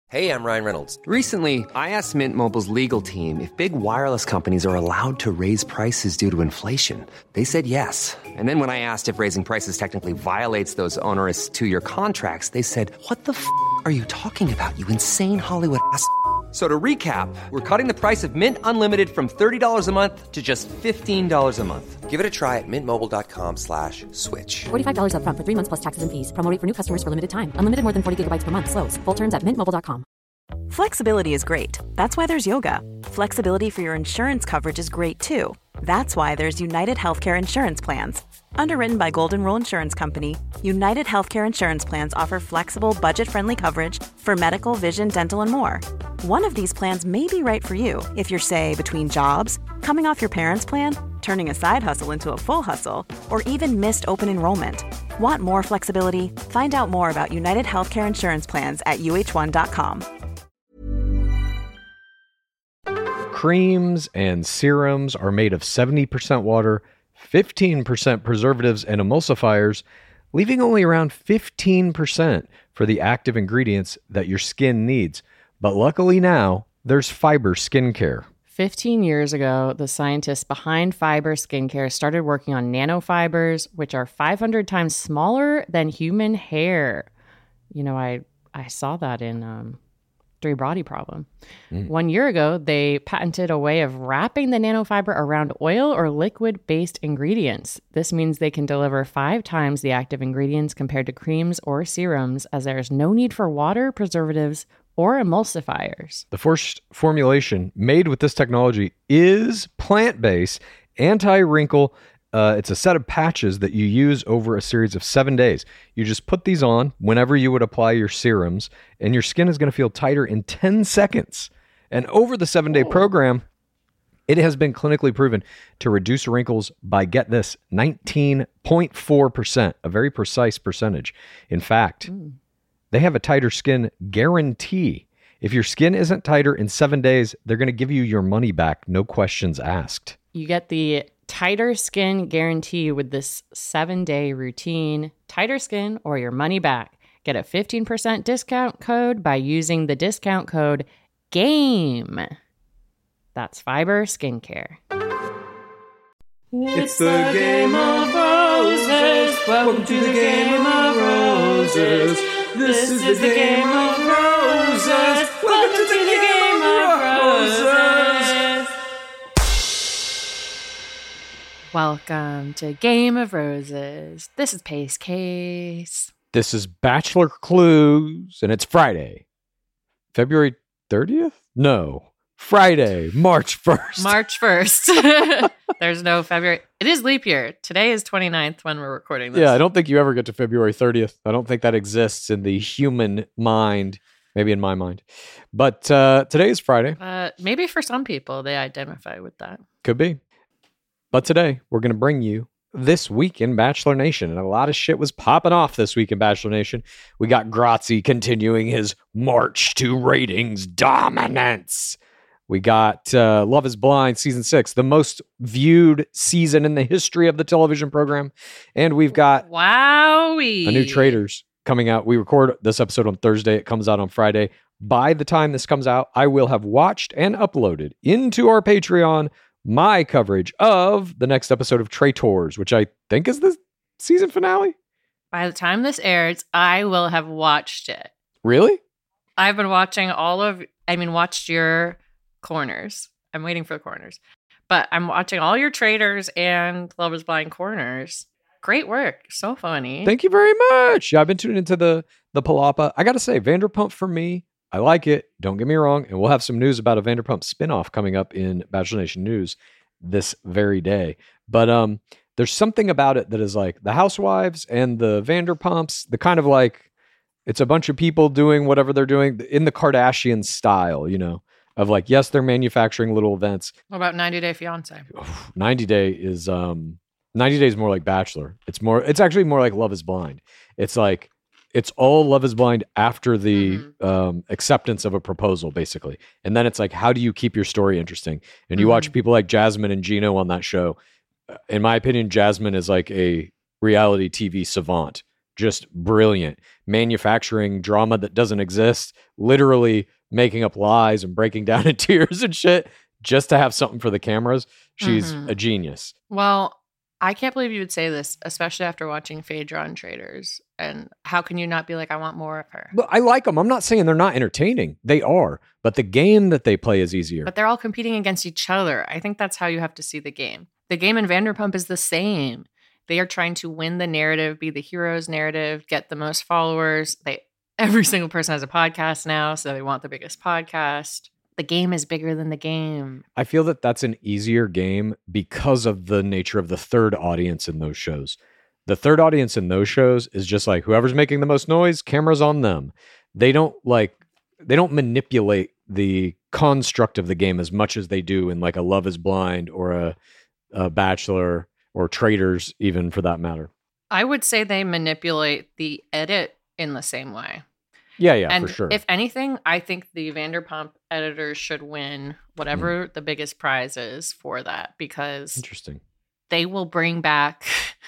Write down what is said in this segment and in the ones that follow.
Hey, I'm Ryan Reynolds. Recently, I asked Mint Mobile's legal team if big wireless companies are allowed to raise prices due to inflation. They said yes. And then when I asked if raising prices technically violates those onerous two-year contracts, they said, "What the f*** are you talking about, you insane Hollywood ass?" So to recap, we're cutting the price of Mint Unlimited from $30 a month to just $15 a month. Give it a try at mintmobile.com/switch. $45 up front for 3 months plus taxes and fees. Promo rate for new customers for limited time. Unlimited more than 40 gigabytes per month. Slows full terms at mintmobile.com. Flexibility is great. That's why there's yoga. Flexibility for your insurance coverage is great too. That's why there's United Healthcare Insurance Plans. Underwritten by Golden Rule Insurance Company, United Healthcare Insurance Plans offer flexible, budget-friendly coverage for medical, vision, dental, and more. One of these plans may be right for you if you're, say, between jobs, coming off your parents' plan, turning a side hustle into a full hustle, or even missed open enrollment. Want more flexibility? Find out more about United Healthcare Insurance Plans at uh1.com. Creams and serums are made of 70% water, 15% preservatives and emulsifiers, leaving only around 15% for the active ingredients that your skin needs. But luckily now, there's Fiber Skincare. 15 years ago, the scientists behind Fiber Skincare started working on nanofibers, which are 500 times smaller than human hair. You know, I saw that in Three Body Problem. 1 year ago, they patented a way of wrapping the nanofiber around oil or liquid-based ingredients. This means they can deliver 5 times the active ingredients compared to creams or serums, as there is no need for water, preservatives, or emulsifiers. The first formulation made with this technology is plant-based, anti-wrinkle. It's a set of patches that you use over a series of 7 days. You just put these on whenever you would apply your serums, and your skin is going to feel tighter in 10 seconds. And over the 7-day program, it has been clinically proven to reduce wrinkles by, get this, 19.4%, a very precise percentage. In fact, they have a tighter skin guarantee. If your skin isn't tighter in 7 days, they're going to give you your money back, no questions asked. You get the tighter skin guarantee with this 7-day routine. Tighter skin or your money back. Get a 15% discount code by using the discount code GAME. That's Fiber Skincare. It's the Game of Roses. Welcome to the Game of Roses. This is the Game of Roses. Welcome to the Game of Roses. Welcome to Game of Roses. This is Pace Case. This is Bachelor Clues, and it's Friday. February 30th? No. Friday, March 1st. March 1st. There's no February. It is leap year. Today is 29th when we're recording this. Yeah, I don't think you ever get to February 30th. I don't think that exists in the human mind. Maybe in my mind. But today is Friday. Maybe for some people, they identify with that. Could be. But today, we're going to bring you This Week in Bachelor Nation. And a lot of shit was popping off this week in Bachelor Nation. We got Grazi continuing his march to ratings dominance. We got Love is Blind Season 6, the most viewed season in the history of the television program. And we've got Wowee. a new Traitors coming out. We record this episode on Thursday. It comes out on Friday. By the time this comes out, I will have watched and uploaded into our Patreon my coverage of the next episode of Traitors, which I think is the season finale. By the time this airs, I will have watched it. Really? I've been watching watched your corners. I'm waiting for the corners. But I'm watching all your Traitors and Love is Blind corners. Great work. So funny. Thank you very much. Yeah, I've been tuning into the Palapa. I got to say, Vanderpump for me, I like it. Don't get me wrong. And we'll have some news about a Vanderpump spinoff coming up in Bachelor Nation News this very day. But there's something about it that is like the Housewives and the Vanderpumps, the kind of like, it's a bunch of people doing whatever they're doing in the Kardashian style, you know, of like, yes, they're manufacturing little events. What about 90 Day Fiance? 90 Day is 90 Day is more like Bachelor. It's actually more like Love is Blind. It's like, it's all Love is Blind after the acceptance of a proposal, basically. And then it's like, how do you keep your story interesting? And you watch people like Jasmine and Gino on that show. In my opinion, Jasmine is like a reality TV savant. just brilliant. Manufacturing drama that doesn't exist, literally making up lies and breaking down in tears and shit just to have something for the cameras. She's a genius. Well, I can't believe you would say this, especially after watching Phaedra on Traitors. And how can you not be like, I want more of her? But I like them. I'm not saying they're not entertaining. They are. But the game that they play is easier. But they're all competing against each other. I think that's how you have to see the game. The game in Vanderpump is the same. They are trying to win the narrative, be the hero's narrative, get the most followers. Every single person has a podcast now, so they want the biggest podcast. The game is bigger than the game. I feel that that's an easier game because of the nature of the third audience in those shows. The third audience in those shows is just like whoever's making the most noise, cameras on them. They don't manipulate the construct of the game as much as they do in like a Love is Blind or a Bachelor or Traitors, even for that matter. I would say they manipulate the edit in the same way. Yeah, and for sure. If anything, I think the Vanderpump editors should win whatever the biggest prize is for that, because Interesting. They will bring back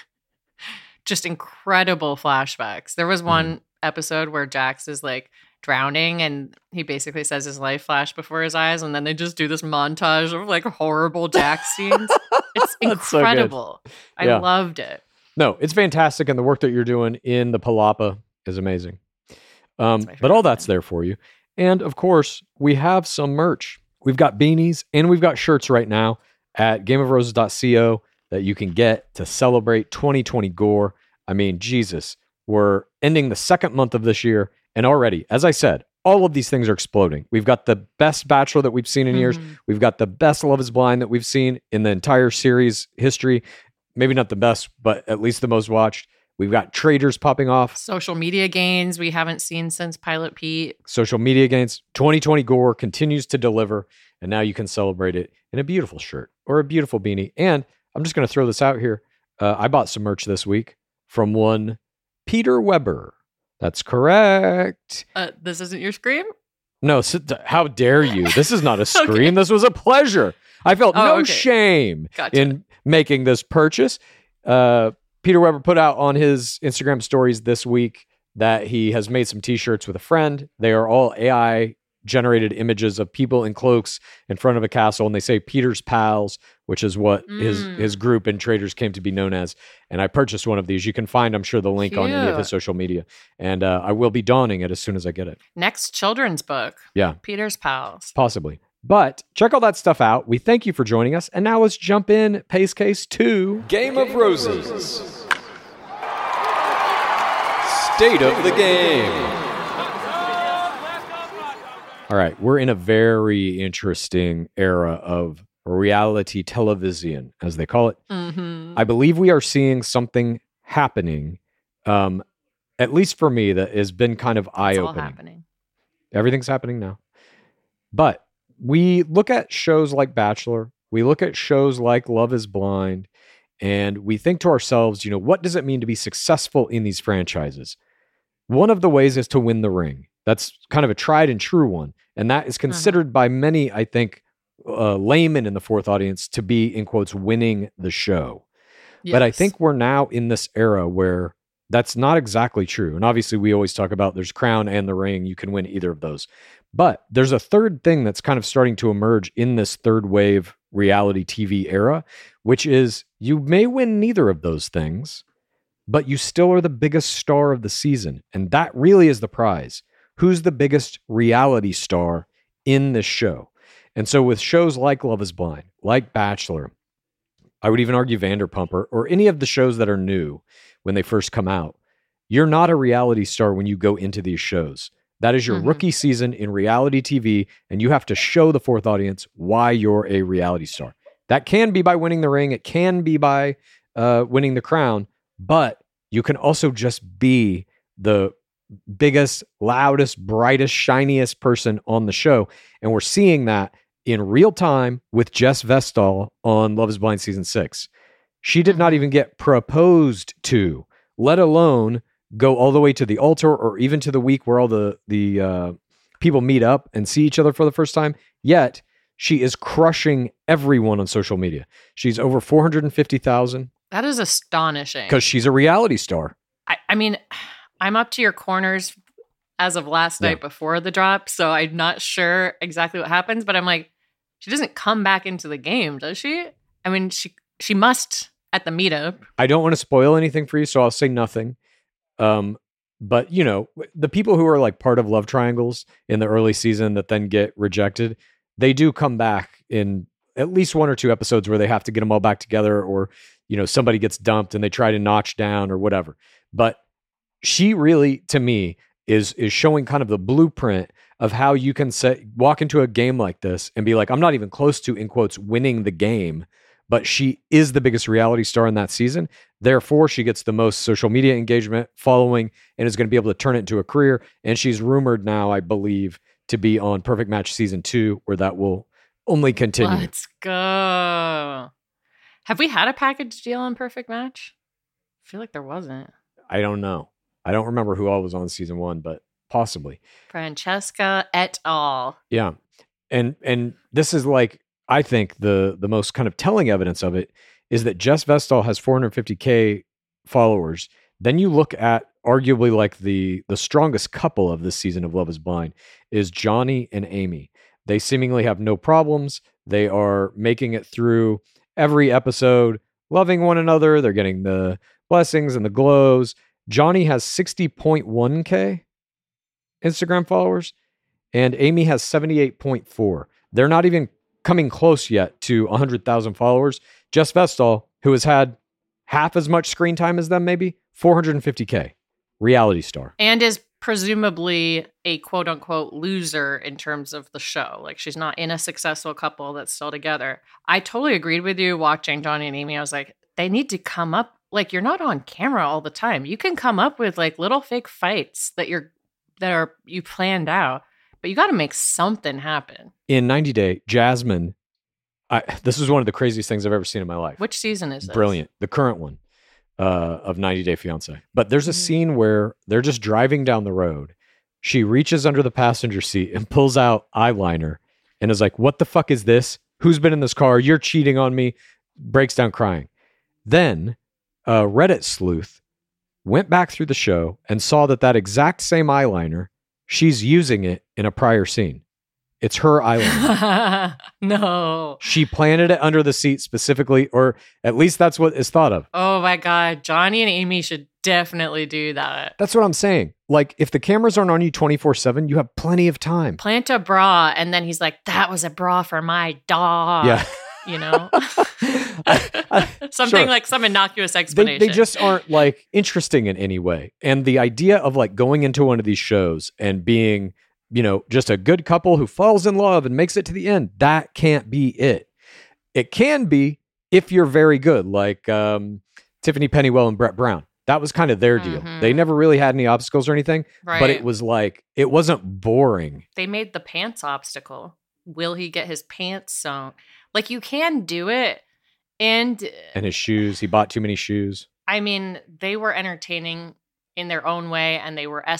just incredible flashbacks. There was one episode where Jax is like drowning and he basically says his life flashed before his eyes, and then they just do this montage of like horrible Jax scenes. It's incredible. So good. Yeah. I loved it. No, it's fantastic, and the work that you're doing in the Palapa is amazing. But all that's there for you. And of course, we have some merch. We've got beanies and we've got shirts right now at gameofroses.co that you can get to celebrate 2020 gore. I mean, Jesus, we're ending the second month of this year, and already, as I said, all of these things are exploding. We've got the best Bachelor that we've seen in years. We've got the best Love is Blind that we've seen in the entire series history. Maybe not the best, but at least the most watched. We've got Traitors popping off. Social media gains we haven't seen since Pilot Pete. Social media gains. 2020 gore continues to deliver, and now you can celebrate it in a beautiful shirt or a beautiful beanie. And I'm just going to throw this out here. I bought some merch this week from one Peter Weber. That's correct. This isn't your scream? No, how dare you? This is not a scream. Okay. This was a pleasure. I felt no shame in making this purchase. Peter Weber put out on his Instagram stories this week that he has made some t-shirts with a friend. They are all AI generated images of people in cloaks in front of a castle, and they say Peter's Pals, which is what his group in Traitors came to be known as. And I purchased one of these. You can find, I'm sure, the link on any of his social media. And I will be donning it as soon as I get it. Next children's book. Yeah. Peter's Pals. Possibly. But check all that stuff out. We thank you for joining us. And now let's jump in, Pace Case 2. Game of Roses. State of the game. All right. We're in a very interesting era of reality television, as they call it. I believe we are seeing something happening, at least for me, that has been kind of eye-opening. It's all happening. Everything's happening now. But we look at shows like Bachelor, we look at shows like Love is Blind, and we think to ourselves, what does it mean to be successful in these franchises? One of the ways is to win the ring. That's kind of a tried and true one. And that is considered by many, I think, laymen in the fourth audience to be, in quotes, winning the show. Yes. But I think we're now in this era where that's not exactly true. And obviously we always talk about there's Crown and the Ring. You can win either of those. But there's a third thing that's kind of starting to emerge in this third wave reality TV era, which is you may win neither of those things, but you still are the biggest star of the season. And that really is the prize. Who's the biggest reality star in this show? And so with shows like Love is Blind, like Bachelor, I would even argue Vanderpump or any of the shows that are new when they first come out, you're not a reality star when you go into these shows. That is your rookie season in reality TV, and you have to show the fourth audience why you're a reality star. That can be by winning the ring. It can be by winning the crown, but you can also just be the biggest, loudest, brightest, shiniest person on the show. And we're seeing that in real time with Jess Vestal on Love is Blind Season 6. She did not even get proposed to, let alone go all the way to the altar or even to the week where all the people meet up and see each other for the first time. Yet she is crushing everyone on social media. She's over 450,000. That is astonishing. Because she's a reality star. I mean, I'm up to your corners as of last night before the drop, so I'm not sure exactly what happens, but I'm like, she doesn't come back into the game, does she? I mean, she must at the meetup. I don't want to spoil anything for you, so I'll say nothing. But, you know, the people who are like part of love triangles in the early season that then get rejected, they do come back in at least 1 or 2 episodes where they have to get them all back together, or, you know, somebody gets dumped and they try to notch down or whatever. But she really, to me, is showing kind of the blueprint of how you can walk into a game like this and be like, I'm not even close to, in quotes, winning the game, but she is the biggest reality star in that season. Therefore, she gets the most social media engagement, following, and is going to be able to turn it into a career. And she's rumored now, I believe, to be on Perfect Match Season 2, where that will only continue. Let's go. Have we had a package deal on Perfect Match? I feel like there wasn't. I don't know. I don't remember who all was on season 1, but possibly. Francesca et al. Yeah. And this is like, I think the most kind of telling evidence of it is that Jess Vestal has 450K followers. Then you look at arguably like the strongest couple of this season of Love is Blind is Johnny and Amy. They seemingly have no problems. They are making it through every episode, loving one another. They're getting the blessings and the glows. Johnny has 60.1K Instagram followers, and Amy has 78.4. They're not even coming close yet to 100,000 followers. Jess Vestal, who has had half as much screen time as them, maybe 450K, reality star, and is presumably a quote unquote loser in terms of the show. Like, she's not in a successful couple that's still together. I totally agreed with you watching Johnny and Amy. I was like, they need to come up. Like, you're not on camera all the time. You can come up with like little fake fights that are you planned out, but you got to make something happen. In 90 Day, Jasmine, this is one of the craziest things I've ever seen in my life. Which season is this? Brilliant. The current one of 90 Day Fiancé. But there's a scene where they're just driving down the road. She reaches under the passenger seat and pulls out eyeliner and is like, what the fuck is this? Who's been in this car? You're cheating on me. Breaks down crying. Then a Reddit sleuth went back through the show and saw that exact same eyeliner, she's using it in a prior scene. It's her eyeliner. No. She planted it under the seat specifically, or at least that's what is thought of. Oh my God. Johnny and Amy should definitely do that. That's what I'm saying. Like, if the cameras aren't on you 24/7, you have plenty of time. Plant a bra, and then he's like, that was a bra for my dog. Yeah. You know? Something sure. like some innocuous explanation. They just aren't like interesting in any way. And the idea of like going into one of these shows and being, you know, just a good couple who falls in love and makes it to the end, that can't be it. It can be if you're very good, like Tiffany Pennywell and Brett Brown. That was kind of their deal. They never really had any obstacles or anything, but it was like, it wasn't boring. They made the pants obstacle. Will he get his pants sewn? Like, you can do it. And his shoes, he bought too many shoes. I mean, they were entertaining in their own way, and they were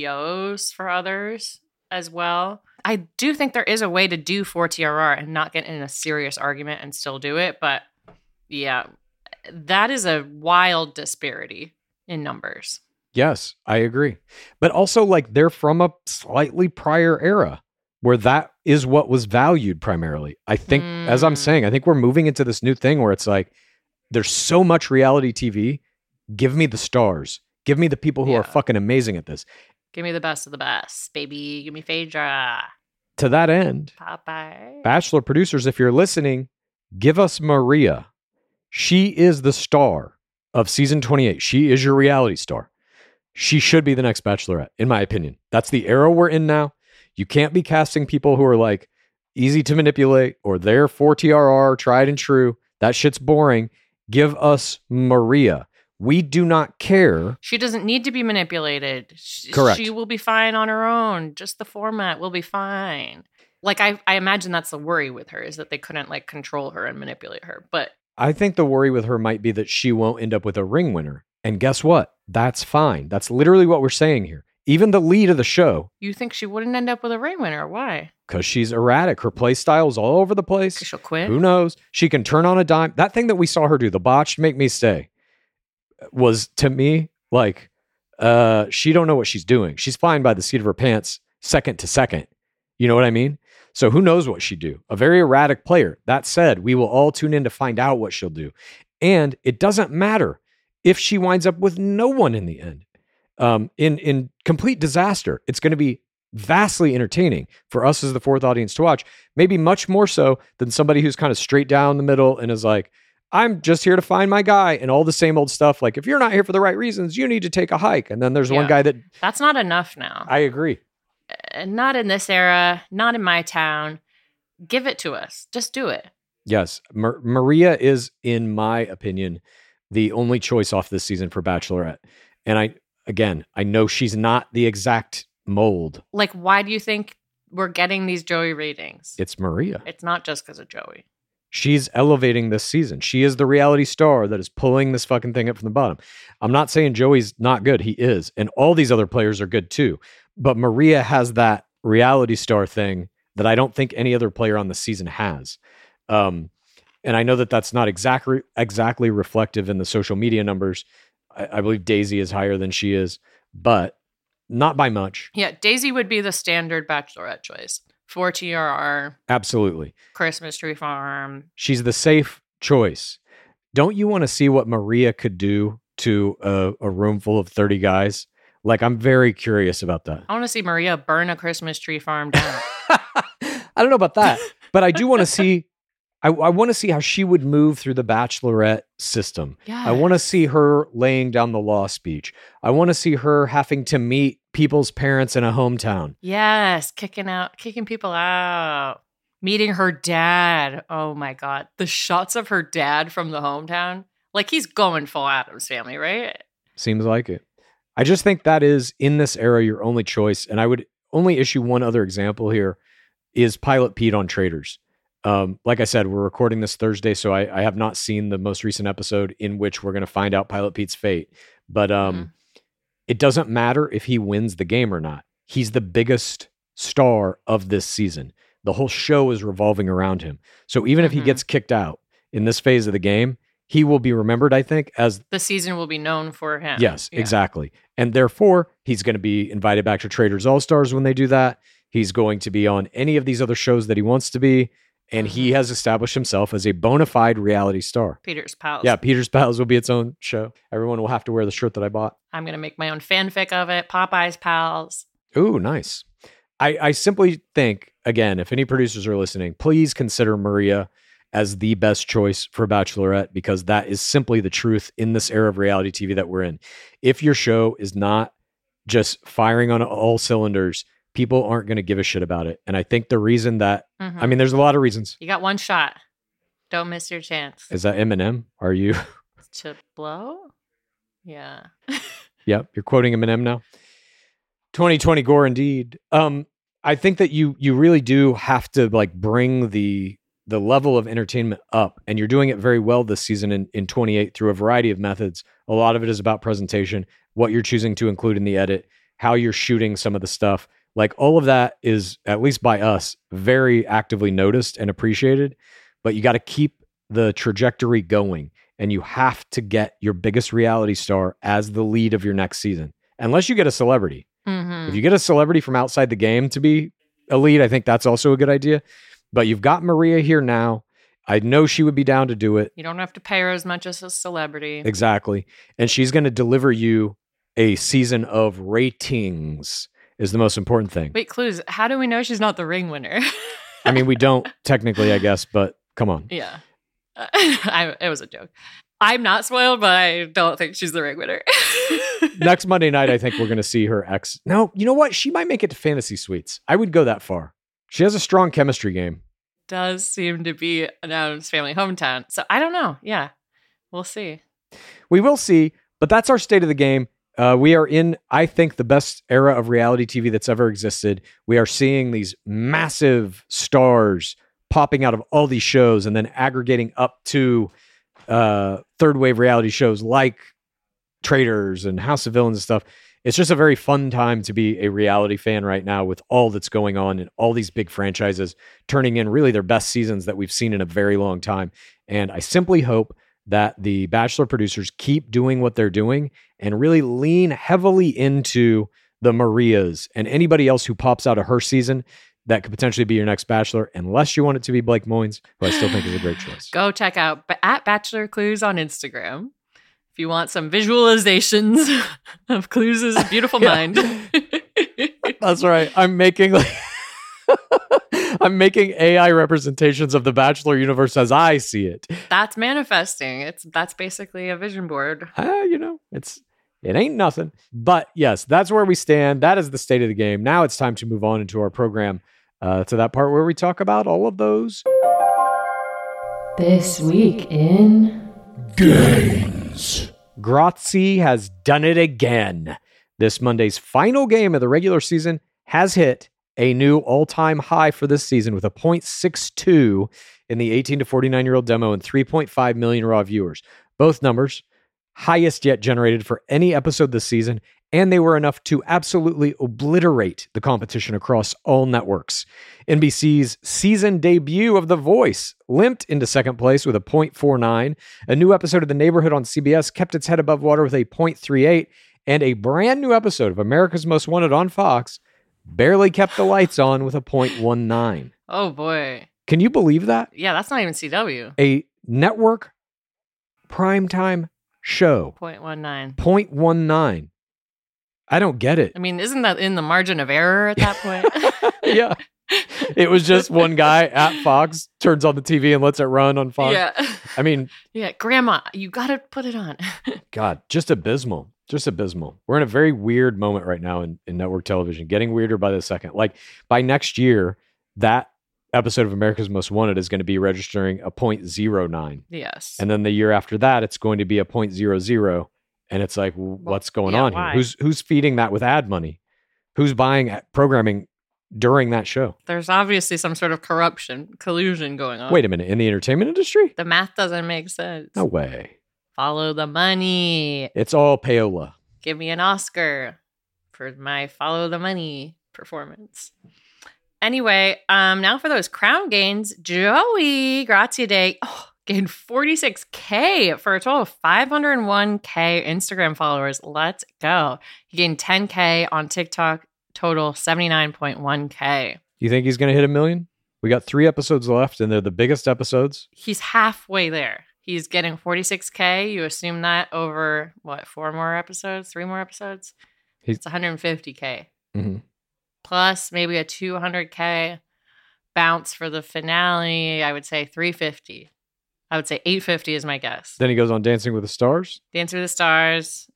STCOs for others as well. I do think there is a way to do 4TRR and not get in a serious argument and still do it. But yeah, that is a wild disparity in numbers. Yes, I agree. But also, like, they're from a slightly prior era where that is what was valued primarily. I think, as I'm saying, I think we're moving into this new thing where it's like, there's so much reality TV. Give me the stars. Give me the people who are fucking amazing at this. Give me the best of the best, baby. Give me Phaedra. To that end, Popeye. Bachelor producers, if you're listening, give us Maria. She is the star of season 28. She is your reality star. She should be the next Bachelorette, in my opinion. That's the era we're in now. You can't be casting people who are like easy to manipulate or they're 4TRR, tried and true. That shit's boring. Give us Maria. We do not care. She doesn't need to be manipulated. Correct. She will be fine on her own. Just the format will be fine. Like, I imagine that's the worry with her, is that they couldn't like control her and manipulate her. But I think the worry with her might be that she won't end up with a ring winner. And guess what? That's fine. That's literally what we're saying here. Even the lead of the show. You think she wouldn't end up with a ring winner? Why? Because she's erratic. Her play style's all over the place. She'll quit. Who knows? She can turn on a dime. That thing that we saw her do, the botched Make Me Stay, was to me like she don't know what she's doing. She's flying by the seat of her pants second to second. You know what I mean? So who knows what she'd do? A very erratic player. That said, we will all tune in to find out what she'll do. And it doesn't matter if she winds up with no one in the end. In complete disaster, it's going to be vastly entertaining for us as the fourth audience to watch, maybe much more so than somebody who's kind of straight down the middle and is like, I'm just here to find my guy, and all the same old stuff. Like, if you're not here for the right reasons, you need to take a hike. And then there's one guy that's not enough now. I agree. Not in this era, not in my town. Give it to us. Just do it. Yes. Maria is, in my opinion, the only choice off this season for Bachelorette. And I know she's not the exact mold. Like, why do you think we're getting these Joey ratings? It's Maria. It's not just because of Joey. She's elevating this season. She is the reality star that is pulling this fucking thing up from the bottom. I'm not saying Joey's not good. He is. And all these other players are good too. But Maria has that reality star thing that I don't think any other player on the season has. And I know that that's not exactly reflective in the social media numbers. I believe Daisy is higher than she is, but not by much. Yeah, Daisy would be the standard Bachelorette choice for TRR. Absolutely. Christmas Tree Farm. She's the safe choice. Don't you want to see what Maria could do to a room full of 30 guys? Like, I'm very curious about that. I want to see Maria burn a Christmas Tree Farm down. I don't know about that, but I do want to see. I want to see how she would move through the Bachelorette system. Yes. I want to see her laying down the law speech. I want to see her having to meet people's parents in a hometown. Yes, kicking people out. Meeting her dad. Oh my God. The shots of her dad from the hometown. Like, he's going full Addams Family, right? Seems like it. I just think that is, in this era, your only choice. And I would only issue one other example here is Pilot Pete on Traitors. Like I said, we're recording this Thursday, so I have not seen the most recent episode in which we're going to find out Pilot Pete's fate. But it doesn't matter if he wins the game or not. He's the biggest star of this season. The whole show is revolving around him. So even if he gets kicked out in this phase of the game, he will be remembered, I think, as... The season will be known for him. Yes, exactly. And therefore, he's going to be invited back to Traitors All-Stars when they do that. He's going to be on any of these other shows that he wants to be. And he has established himself as a bona fide reality star. Peter's Pals. Yeah, Peter's Pals will be its own show. Everyone will have to wear the shirt that I bought. I'm going to make my own fanfic of it. Popeye's Pals. Ooh, nice. I simply think, again, if any producers are listening, please consider Maria as the best choice for Bachelorette, because that is simply the truth in this era of reality TV that we're in. If your show is not just firing on all cylinders, people aren't going to give a shit about it. And I think the reason that, I mean, there's a lot of reasons. You got one shot. Don't miss your chance. Is that Eminem? Are you? To blow? Yeah. Yep. You're quoting Eminem now. 2020 gore indeed. I think that you really do have to like bring the level of entertainment up, and you're doing it very well this season in 28 through a variety of methods. A lot of it is about presentation, what you're choosing to include in the edit, how you're shooting some of the stuff. Like, all of that is, at least by us, very actively noticed and appreciated, but you got to keep the trajectory going, and you have to get your biggest reality star as the lead of your next season, unless you get a celebrity. If you get a celebrity from outside the game to be a lead, I think that's also a good idea. But you've got Maria here now. I know she would be down to do it. You don't have to pay her as much as a celebrity. Exactly. And she's going to deliver you a season of ratings is the most important thing. Wait, Clues, how do we know she's not the ring winner? I mean, we don't technically, I guess, but come on. Yeah. It was a joke. I'm not spoiled, but I don't think she's the ring winner. Next Monday night, I think we're going to see her ex. No, you know what? She might make it to Fantasy Suites. I would go that far. She has a strong chemistry game. Does seem to be an Addams Family hometown. So I don't know. Yeah, we'll see. We will see, but that's our state of the game. We are in, I think, the best era of reality TV that's ever existed. We are seeing these massive stars popping out of all these shows and then aggregating up to third wave reality shows like Traitors and House of Villains and stuff. It's just a very fun time to be a reality fan right now with all that's going on and all these big franchises turning in really their best seasons that we've seen in a very long time. And I simply hope that the Bachelor producers keep doing what they're doing and really lean heavily into the Marias and anybody else who pops out of her season that could potentially be your next Bachelor, unless you want it to be Blake Moynes, who I still think is a great choice. Go check out at Bachelor Clues on Instagram if you want some visualizations of Clues' beautiful mind. That's right. I'm making AI representations of the Bachelor universe as I see it. That's manifesting. That's basically a vision board. It ain't nothing. But yes, that's where we stand. That is the state of the game. Now it's time to move on into our program to that part where we talk about all of those This week in games. Grazie has done it again. This Monday's final game of the regular season has hit a new all-time high for this season with a .62 in the 18 to 49-year-old demo and 3.5 million raw viewers. Both numbers highest yet generated for any episode this season, and they were enough to absolutely obliterate the competition across all networks. NBC's season debut of The Voice limped into second place with a .49. A new episode of The Neighborhood on CBS kept its head above water with a .38, and a brand new episode of America's Most Wanted on Fox barely kept the lights on with a .19. Oh boy. Can you believe that? Yeah, that's not even CW. A network primetime show. 0.19. 0.19. I don't get it. I mean, isn't that in the margin of error at that point? Yeah. It was just one guy at Fox turns on the TV and lets it run on Fox. Yeah. I mean, yeah, Grandma, you got to put it on. God, just abysmal. Just abysmal. We're in a very weird moment right now in network television, getting weirder by the second. Like by next year, that episode of America's Most Wanted is going to be registering a .09. Yes. And then the year after that, it's going to be a .00. And it's like, what's going on why? here? Who's feeding that with ad money? Who's buying programming during that show? There's obviously some sort of collusion going on. Wait a minute. In the entertainment industry? The math doesn't make sense. No way. Follow the money. It's all payola. Give me an Oscar for my follow the money performance. Anyway, now for those crown gains, Joey Graziadei gained 46K for a total of 501K Instagram followers. Let's go. He gained 10K on TikTok, total 79.1K. You think he's going to hit 1 million? We got 3 episodes left, and they're the biggest episodes. He's halfway there. He's getting 46K. You assume that over, 4 more episodes? 3 more episodes? It's 150K. Mm-hmm. Plus maybe a 200K bounce for the finale. I would say 350. I would say 850 is my guess. Then he goes on Dancing with the Stars. Dance with the Stars,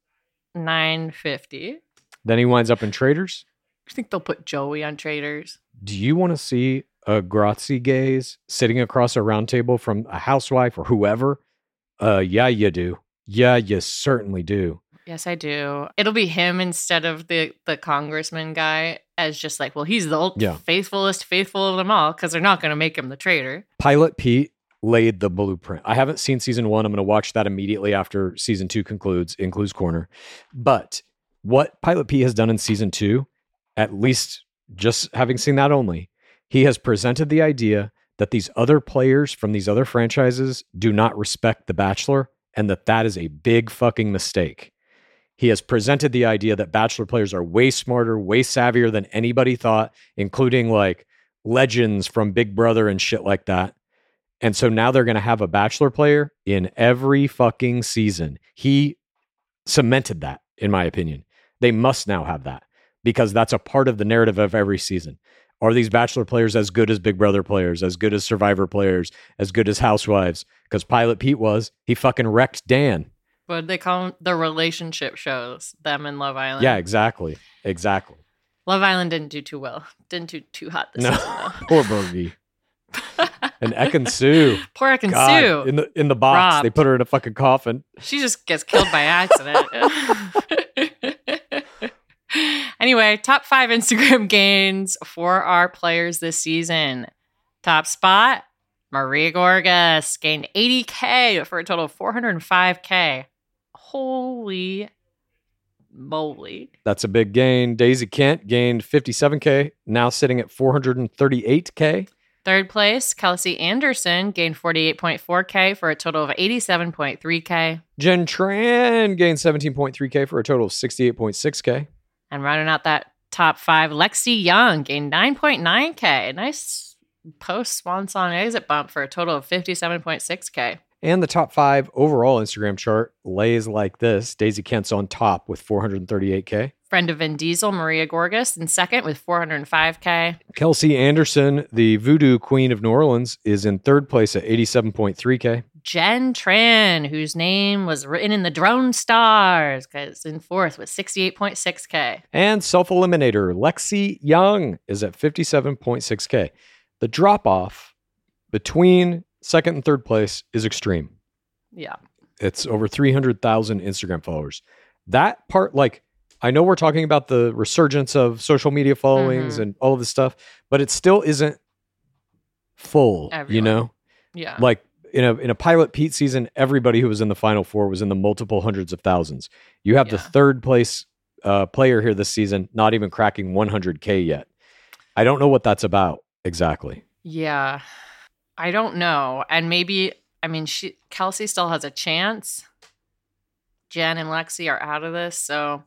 950. Then he winds up in Traitors. I think they'll put Joey on Traitors. Do you want to see a Grazie gaze sitting across a round table from a housewife or whoever? Yeah, you do. Yeah, you certainly do. Yes, I do. It'll be him instead of the congressman guy as just like, well, he's the faithful of them all because they're not going to make him the traitor. Pilot Pete laid the blueprint. I haven't seen season 1. I'm going to watch that immediately after season 2 concludes in Clues Corner. But what Pilot Pete has done in season 2, at least just having seen that only, he has presented the idea that these other players from these other franchises do not respect The Bachelor and that is a big fucking mistake. He has presented the idea that Bachelor players are way smarter, way savvier than anybody thought, including like legends from Big Brother and shit like that. And so now they're going to have a Bachelor player in every fucking season. He cemented that, in my opinion. They must now have that because that's a part of the narrative of every season. Are these Bachelor players as good as Big Brother players, as good as Survivor players, as good as Housewives? Because Pilot Pete was. He fucking wrecked Dan. What they call them? The relationship shows, them and Love Island. Yeah, exactly. Exactly. Love Island didn't do too well. Didn't do too hot this season, though. Poor Bogey. And Ekin-Su. Poor Ekin-Su. In the box. Robbed. They put her in a fucking coffin. She just gets killed by accident. Anyway, top 5 Instagram gains for our players this season. Top spot, Maria Gorgas gained 80K for a total of 405K. Holy moly. That's a big gain. Daisy Kent gained 57K, now sitting at 438K. Third place, Kelsey Anderson gained 48.4K for a total of 87.3K. Jen Tran gained 17.3K for a total of 68.6K. And rounding out that top 5, Lexi Young gained 9.9K. Nice post-Swan Song exit bump for a total of 57.6K. And the top 5 overall Instagram chart lays like this. Daisy Kent's on top with 438K. Friend of Vin Diesel, Maria Gorgas, in second with 405K. Kelsey Anderson, the voodoo queen of New Orleans, is in third place at 87.3K. Jen Tran, whose name was written in the Drone Stars, is in fourth with 68.6K. And self-eliminator Lexi Young is at 57.6K. The drop-off between second and third place is extreme. Yeah. It's over 300,000 Instagram followers. That part, like, I know we're talking about the resurgence of social media followings and all of this stuff, but it still isn't full, Everyone. you know? Yeah. Like in a Pilot Pete season, everybody who was in the Final Four was in the multiple hundreds of thousands. You have the third place player here this season, not even cracking 100K yet. I don't know what that's about exactly. Yeah. I don't know. And maybe, I mean, Kelsey still has a chance. Jen and Lexi are out of this. So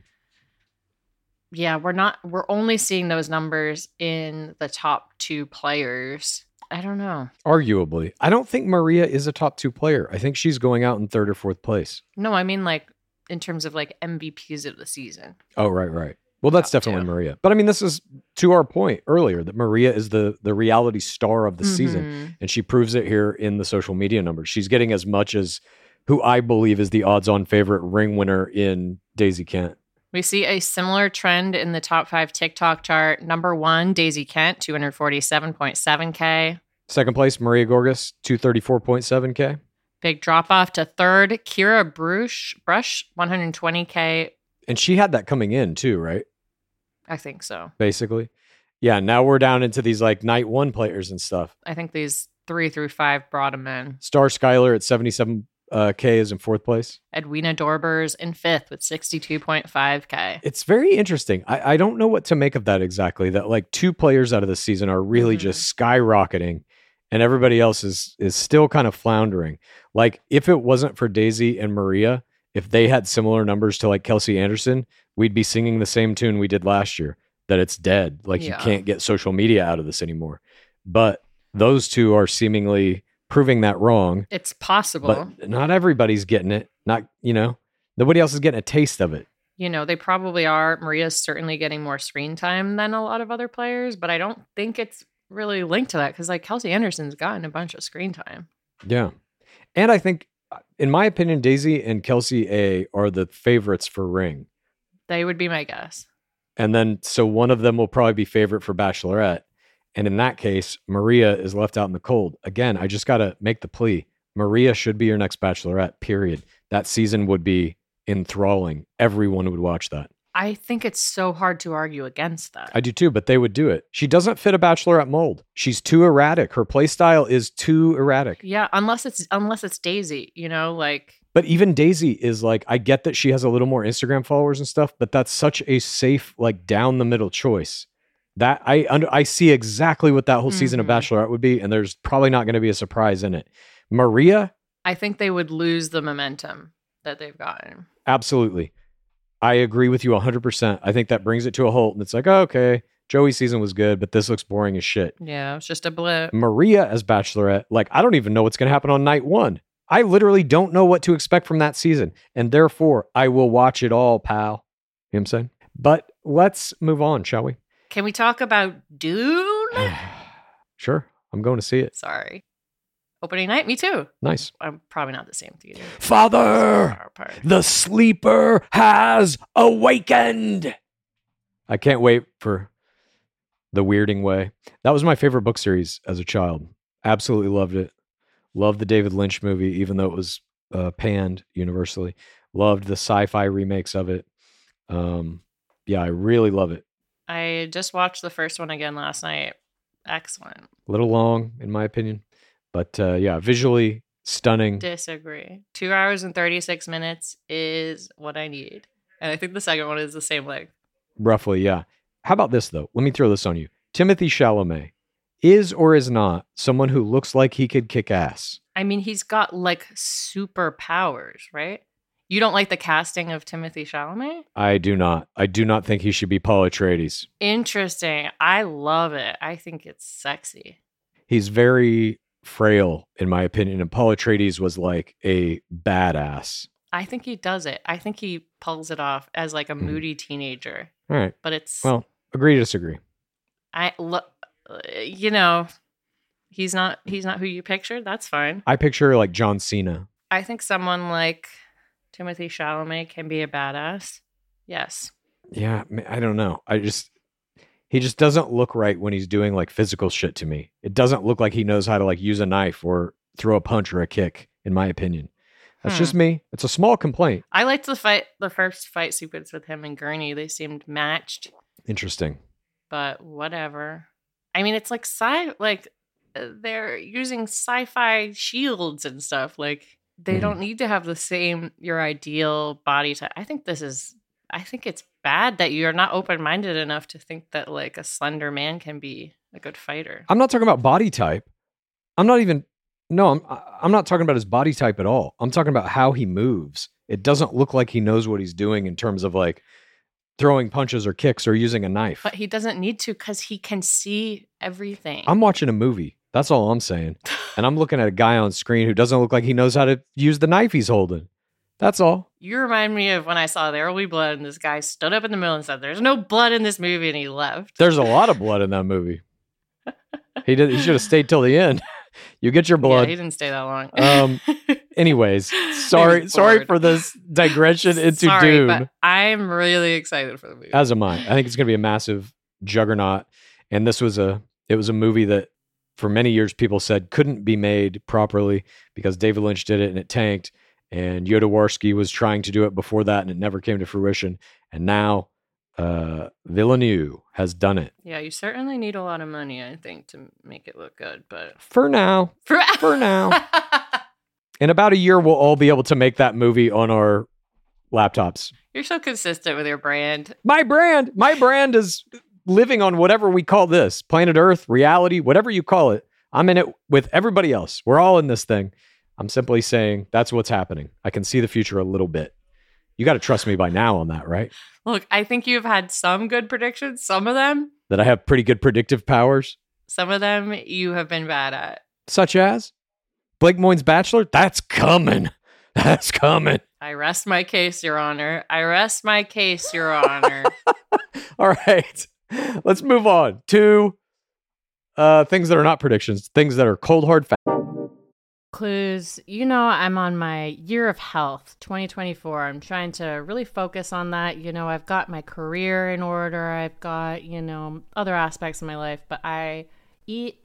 yeah, we're only seeing those numbers in the top 2 players. I don't know. Arguably. I don't think Maria is a top 2 player. I think she's going out in third or fourth place. No, I mean like in terms of like MVPs of the season. Oh, right. Well, that's Top definitely 2. Maria. But I mean, this is to our point earlier that Maria is the reality star of the season. And she proves it here in the social media numbers. She's getting as much as who I believe is the odds-on favorite ring winner in Daisy Kent. We see a similar trend in the top 5 TikTok chart. Number 1, Daisy Kent, 247.7K. Second place, Maria Gorgas, 234.7K. Big drop off to third, Kira Brush, 120K. And she had that coming in too, right? I think so. Basically. Yeah, now we're down into these like night 1 players and stuff. I think these 3 through 5 brought them in. Star Skylar at 77K is in fourth place. Edwina Dorbers in fifth with 62.5K. It's very interesting. I don't know what to make of that exactly. That like 2 players out of the season are really just skyrocketing and everybody else is still kind of floundering. Like if it wasn't for Daisy and Maria, if they had similar numbers to like Kelsey Anderson, we'd be singing the same tune we did last year, that it's dead. Like you can't get social media out of this anymore. But those 2 are seemingly proving that wrong. It's possible. But not everybody's getting it. Not, nobody else is getting a taste of it. They probably are. Maria's certainly getting more screen time than a lot of other players, but I don't think it's really linked to that because like Kelsey Anderson's gotten a bunch of screen time. Yeah. And I think, in my opinion, Daisy and Kelsey A are the favorites for Ring. They would be my guess. And then, so one of them will probably be favorite for Bachelorette. And in that case, Maria is left out in the cold. Again, I just got to make the plea. Maria should be your next Bachelorette, period. That season would be enthralling. Everyone would watch that. I think it's so hard to argue against that. I do too, but they would do it. She doesn't fit a Bachelorette mold. She's too erratic. Her play style is too erratic. Yeah, unless it's Daisy, like. But even Daisy is like, I get that she has a little more Instagram followers and stuff, but that's such a safe, like down the middle choice. That I see exactly what that whole season of Bachelorette would be, and there's probably not going to be a surprise in it. Maria, I think they would lose the momentum that they've gotten. Absolutely. I agree with you 100%. I think that brings it to a halt, and it's like, oh, okay, Joey's season was good, but this looks boring as shit. Yeah, it's just a blip. Maria as Bachelorette, like, I don't even know what's going to happen on night 1. I literally don't know what to expect from that season, and therefore, I will watch it all, pal. You know what I'm saying? But let's move on, shall we? Can we talk about Dune? Sure. I'm going to see it. Sorry. Opening night? Me too. Nice. I'm probably not the same theater. Father, the sleeper has awakened. I can't wait for The Weirding Way. That was my favorite book series as a child. Absolutely loved it. Loved the David Lynch movie, even though it was panned universally. Loved the sci-fi remakes of it. Yeah, I really love it. I just watched the first one again last night. Excellent. A little long, in my opinion. But yeah, visually stunning. Disagree. 2 hours and 36 minutes is what I need. And I think the second one is the same length. Roughly, yeah. How about this, though? Let me throw this on you. Timothée Chalamet is or is not someone who looks like he could kick ass? I mean, he's got like superpowers, right? You don't like the casting of Timothy Chalamet? I do not. I do not think he should be Paul Atreides. Interesting. I love it. I think it's sexy. He's very frail, in my opinion, and Paul Atreides was like a badass. I think he does it. I think he pulls it off as like a moody teenager. All right. But it's Well, agree to disagree. you know, he's not who you pictured. That's fine. I picture like John Cena. I think someone like Timothy Chalamet can be a badass. Yes. Yeah, I don't know. He just doesn't look right when he's doing like physical shit to me. It doesn't look like he knows how to like use a knife or throw a punch or a kick, in my opinion. That's just me. It's a small complaint. I liked the first fight sequence with him and Gurney. They seemed matched. Interesting. But whatever. I mean, it's like they're using sci-fi shields and stuff. Like they don't need to have the same your ideal body type. I think it's bad that you're not open-minded enough to think that like a slender man can be a good fighter. I'm not talking about body type. I'm not talking about his body type at all. I'm talking about how he moves. It doesn't look like he knows what he's doing in terms of like throwing punches or kicks or using a knife. But he doesn't need to because he can see everything. I'm watching a movie. That's all I'm saying. And I'm looking at a guy on screen who doesn't look like he knows how to use the knife he's holding. That's all. You remind me of when I saw There Will Be Blood and this guy stood up in the middle and said, "There's no blood in this movie," and he left. There's a lot of blood in that movie. He should have stayed till the end. You get your blood. Yeah, he didn't stay that long. Anyways, sorry for this digression into Dune. But I'm really excited for the movie. As am I. I think it's going to be a massive juggernaut. And it was a movie that for many years people said couldn't be made properly because David Lynch did it and it tanked. And Jodorowsky was trying to do it before that and it never came to fruition. And now Villeneuve has done it. Yeah, you certainly need a lot of money, I think, to make it look good. But for now. In about a year, we'll all be able to make that movie on our laptops. You're so consistent with your brand. My brand is living on whatever we call this, planet Earth, reality, whatever you call it. I'm in it with everybody else. We're all in this thing. I'm simply saying that's what's happening. I can see the future a little bit. You got to trust me by now on that, right? Look, I think you've had some good predictions. Some of them. That I have pretty good predictive powers. Some of them you have been bad at. Such as? Blake Moyne's Bachelor? That's coming. That's coming. I rest my case, Your Honor. I rest my case, Your Honor. All right. Let's move on to things that are not predictions, things that are cold, hard facts. Clues. You know, I'm on my year of health, 2024. I'm trying to really focus on that. You know, I've got my career in order. I've got, you know, other aspects of my life, but I eat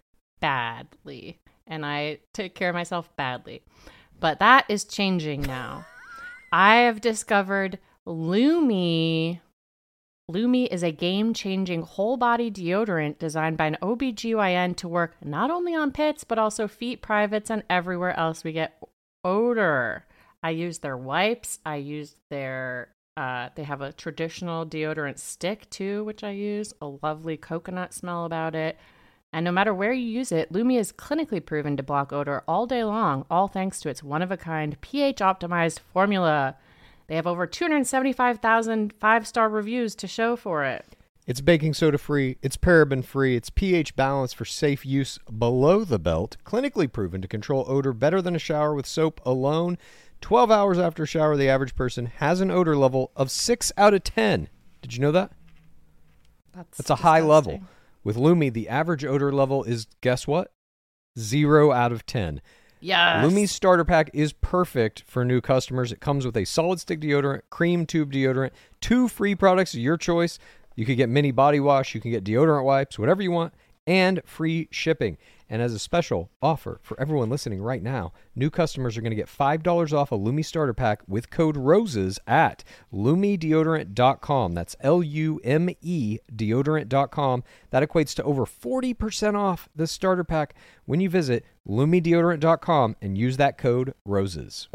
badly and I take care of myself badly. But that is changing now. I have discovered Lume. Lume is a game-changing whole-body deodorant designed by an OBGYN to work not only on pits, but also feet, privates, and everywhere else we get odor. I use their wipes. I use their, they have a traditional deodorant stick too, which I use. A lovely coconut smell about it. And no matter where you use it, Lume is clinically proven to block odor all day long, all thanks to its one-of-a-kind pH-optimized formula. They have over 275,000 five-star reviews to show for it. It's baking soda free, it's paraben free, it's pH balanced for safe use below the belt, clinically proven to control odor better than a shower with soap alone. 12 hours after a shower, the average person has an odor level of 6 out of 10. Did you know that? That's a high level. With Lume, the average odor level is, guess what? 0 out of 10. Yes. Lume's starter pack is perfect for new customers. It comes with a solid stick deodorant, cream tube deodorant, 2 free products of your choice. You could get mini body wash, you can get deodorant wipes, whatever you want, and free shipping. And as a special offer for everyone listening right now, new customers are going to get $5 off a Lume starter pack with code ROSES at LumeDeodorant.com. That's LUME deodorant.com. That equates to over 40% off this starter pack when you visit LumeDeodorant.com and use that code ROSES.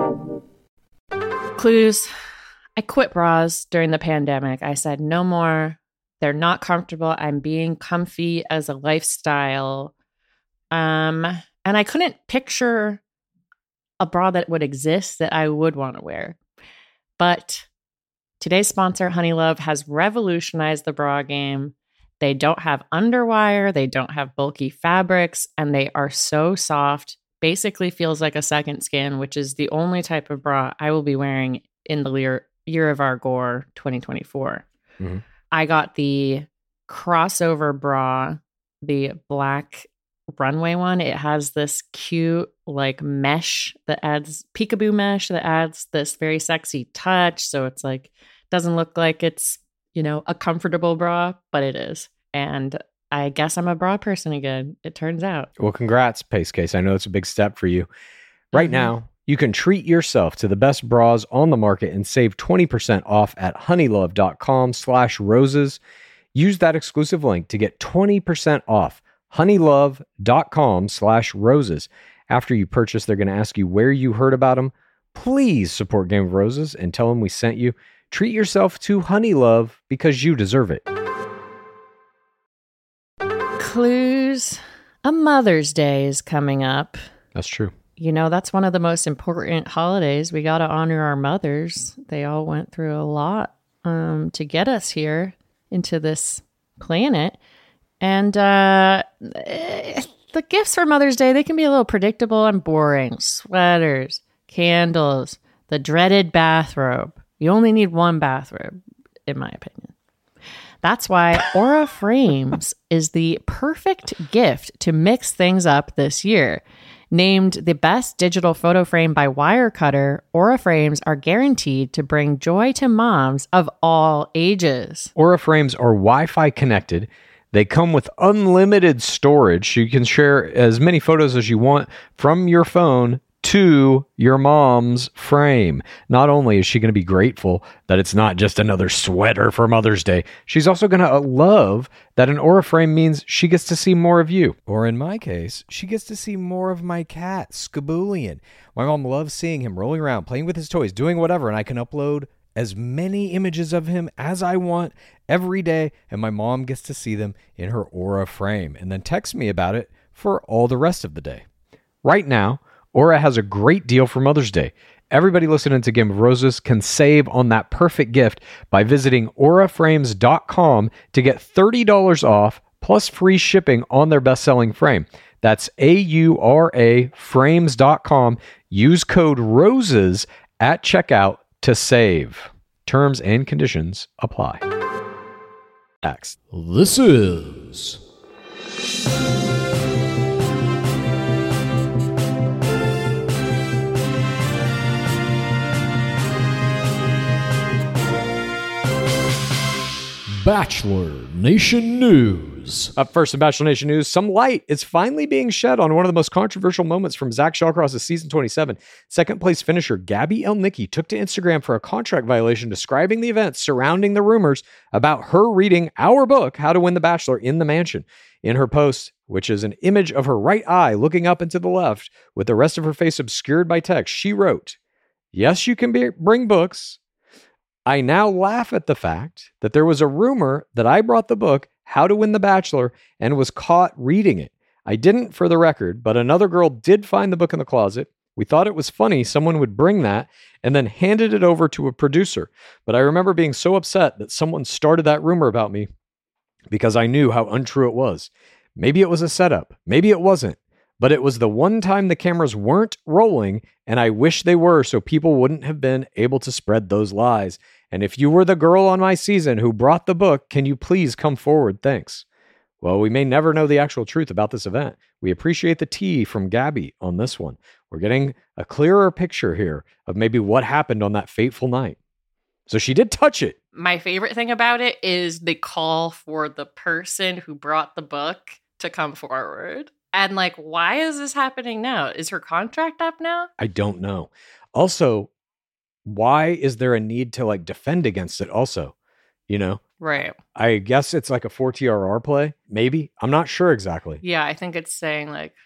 Clues. I quit bras during the pandemic. I said no more They're not comfortable. I'm being comfy as a lifestyle. And I couldn't picture a bra that would exist that I would want to wear. But today's sponsor, Honeylove, has revolutionized the bra game. They don't have underwire, they don't have bulky fabrics, and they are so soft. Basically feels like a second skin, which is the only type of bra I will be wearing in the year of our gore 2024. Mm-hmm. I got the crossover bra, the black runway one. It has this cute like mesh that adds peekaboo mesh that adds this very sexy touch. So it's like, doesn't look like it's, you know, a comfortable bra, but it is. And I guess I'm a bra person again, it turns out. Well, congrats, Pace Case. I know it's a big step for you. Right now, you can treat yourself to the best bras on the market and save 20% off at honeylove.com/roses. Use that exclusive link to get 20% off. honeylove.com/roses. After you purchase, they're going to ask you where you heard about them. Please support Game of Roses and tell them we sent you. Treat yourself to Honeylove because you deserve it. Clues. A Mother's Day is coming up. That's true. You know, that's one of the most important holidays. We got to honor our mothers. They all went through a lot to get us here into this planet. And the gifts for Mother's Day, they can be a little predictable and boring. Sweaters, candles, the dreaded bathrobe. You only need one bathrobe, in my opinion. That's why Aura Frames is the perfect gift to mix things up this year. Named the best digital photo frame by Wirecutter, Aura Frames are guaranteed to bring joy to moms of all ages. Aura Frames are Wi-Fi connected. They come with unlimited storage. You can share as many photos as you want from your phone to your mom's frame. Not only is she going to be grateful that it's not just another sweater for Mother's Day, she's also going to love that an Aura frame means she gets to see more of you. Or in my case, she gets to see more of my cat, Skaboolian. My mom loves seeing him rolling around, playing with his toys, doing whatever, and I can upload as many images of him as I want every day, and my mom gets to see them in her Aura frame and then text me about it for all the rest of the day. Right now, Aura has a great deal for Mother's Day. Everybody listening to Game of Roses can save on that perfect gift by visiting auraframes.com to get $30 off plus free shipping on their best-selling frame. That's AURA frames.com. Use code ROSES at checkout to save. Terms and conditions apply. Next. This is Bachelor Nation News. Up first in Bachelor Nation News, some light is finally being shed on one of the most controversial moments from Zach Shawcross's season 27. Second place finisher Gabby Elnicki took to Instagram for a contract violation describing the events surrounding the rumors about her reading our book, How to Win the Bachelor, in the mansion. In her post, which is an image of her right eye looking up and to the left with the rest of her face obscured by text, she wrote, "Yes, you can bring books. I now laugh at the fact that there was a rumor that I brought the book, How to Win the Bachelor, and was caught reading it. I didn't, for the record, but another girl did find the book in the closet. We thought it was funny someone would bring that and then handed it over to a producer. But I remember being so upset that someone started that rumor about me because I knew how untrue it was. Maybe it was a setup. Maybe it wasn't. But it was the one time the cameras weren't rolling, and I wish they were so people wouldn't have been able to spread those lies. And if you were the girl on my season who brought the book, can you please come forward? Thanks." Well, we may never know the actual truth about this event. We appreciate the tea from Gabby on this one. We're getting a clearer picture here of maybe what happened on that fateful night. So she did touch it. My favorite thing about it is the call for the person who brought the book to come forward. And like, why is this happening now? Is her contract up now? I don't know. Also, why is there a need to like defend against it also? You know? Right. I guess it's like a 4TRR play, maybe. I'm not sure exactly. Yeah, I think it's saying like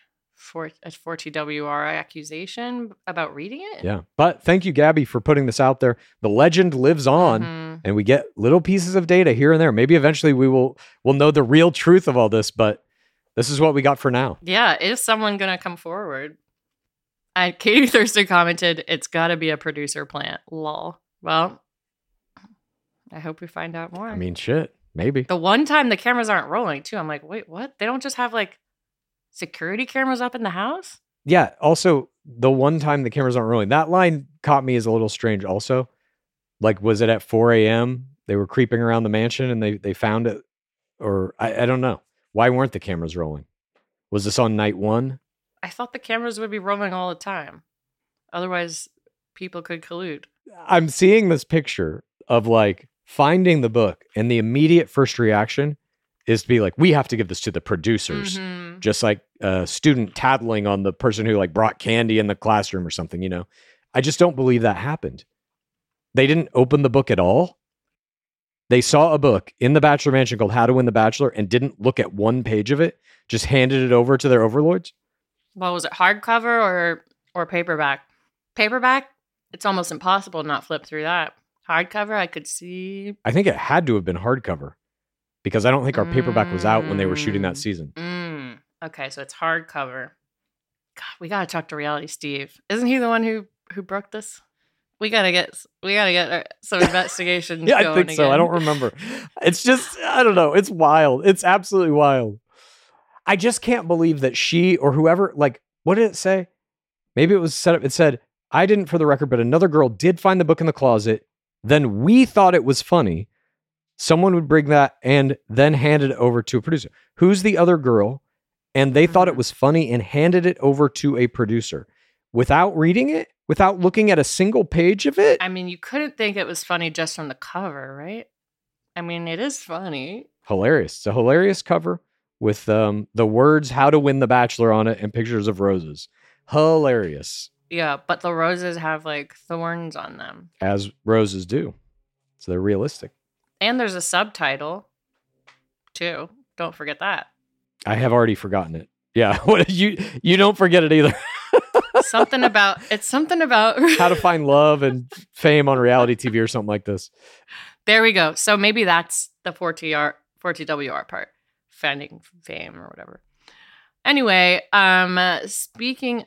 a 4TWR accusation about reading it. Yeah. But thank you, Gabby, for putting this out there. The legend lives on, and we get little pieces of data here and there. Maybe eventually we'll know the real truth of all this, but this is what we got for now. Yeah. Is someone going to come forward? Katie Thurston commented, it's got to be a producer plant. Lol. Well, I hope we find out more. I mean, shit. Maybe. The one time the cameras aren't rolling, too. I'm like, wait, what? They don't just have, like, security cameras up in the house? Yeah. Also, the one time the cameras aren't rolling, that line caught me as a little strange also. Like, was it at 4 a.m.? They were creeping around the mansion and they found it? Or I don't know. Why weren't the cameras rolling? Was this on night one? I thought the cameras would be rolling all the time. Otherwise, people could collude. I'm seeing this picture of like finding the book, and the immediate first reaction is to be like, we have to give this to the producers. Just like a student tattling on the person who like brought candy in the classroom or something, you know? I just don't believe that happened. They didn't open the book at all. They saw a book in the Bachelor Mansion called How to Win the Bachelor and didn't look at one page of it, just handed it over to their overlords. Well, was it hardcover or paperback? Paperback, it's almost impossible to not flip through that. Hardcover, I could see. I think it had to have been hardcover because I don't think our paperback was out when they were shooting that season. Okay, so it's hardcover. God, we gotta talk to Reality Steve. Isn't he the one who broke this? We gotta get some investigations. Yeah, I going think so. again. I don't remember. It's just, I don't know. It's wild. It's absolutely wild. I just can't believe that she or whoever, like, what did it say? Maybe it was set up. It said, I didn't for the record, but another girl did find the book in the closet. Then we thought it was funny. Someone would bring that and then hand it over to a producer. Who's the other girl? And they thought it was funny and handed it over to a producer without reading it, without looking at a single page of it. I mean, you couldn't think it was funny just from the cover, right? I mean, it is funny. Hilarious. It's a hilarious cover with the words "How to Win the Bachelor" on it and pictures of roses. Hilarious. Yeah, but the roses have like thorns on them. As roses do. So they're realistic. And there's a subtitle too. Don't forget that. I have already forgotten it. Yeah. What you don't forget it either. something about How to Find Love and Fame on reality TV or something like this. There we go. So maybe that's the 4TWR part. Finding fame or whatever. Anyway, speaking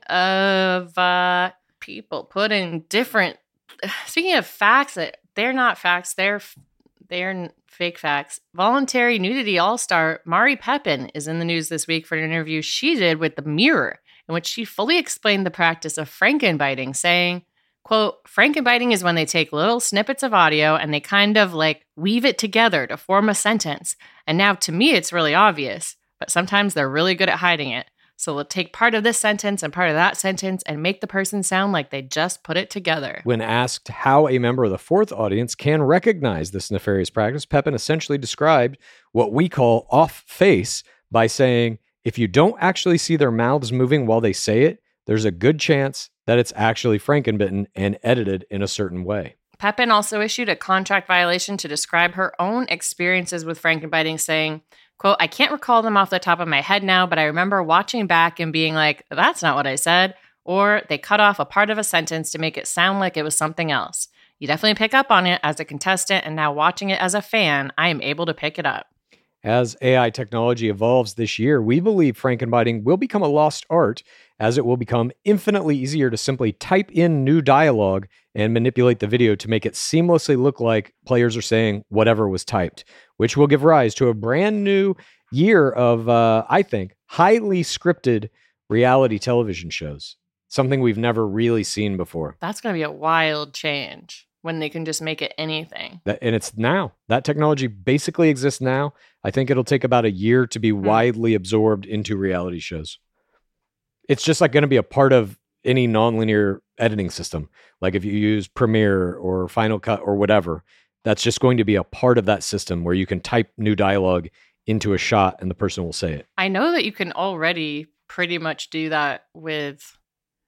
of people putting different, speaking of facts that they're not facts, they're fake facts. Voluntary nudity all-star Mari Pepin is in the news this week for an interview she did with The Mirror, in which she fully explained the practice of frankenbiting, saying, quote, frankenbiting is when they take little snippets of audio and they kind of like weave it together to form a sentence. And now to me, it's really obvious, but sometimes they're really good at hiding it. So they'll take part of this sentence and part of that sentence and make the person sound like they just put it together. When asked how a member of the fourth audience can recognize this nefarious practice, Pepin essentially described what we call off face by saying, if you don't actually see their mouths moving while they say it, there's a good chance that it's actually frankenbitten and edited in a certain way. Pepin also issued a contract violation to describe her own experiences with frankenbiting, saying, quote, I can't recall them off the top of my head now, but I remember watching back and being like, that's not what I said. Or they cut off a part of a sentence to make it sound like it was something else. You definitely pick up on it as a contestant, and now watching it as a fan, I am able to pick it up. As AI technology evolves this year, we believe frankenbiting will become a lost art, as it will become infinitely easier to simply type in new dialogue and manipulate the video to make it seamlessly look like players are saying whatever was typed, which will give rise to a brand new year of, I think, highly scripted reality television shows. Something we've never really seen before. That's going to be a wild change when they can just make it anything. And it's now. That technology basically exists now. I think it'll take about a year to be widely absorbed into reality shows. It's just like going to be a part of any nonlinear editing system. Like if you use Premiere or Final Cut or whatever, that's just going to be a part of that system where you can type new dialogue into a shot and the person will say it. I know that you can already pretty much do that with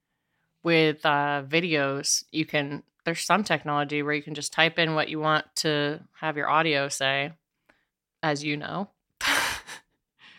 videos. There's some technology where you can just type in what you want to have your audio say, as you know.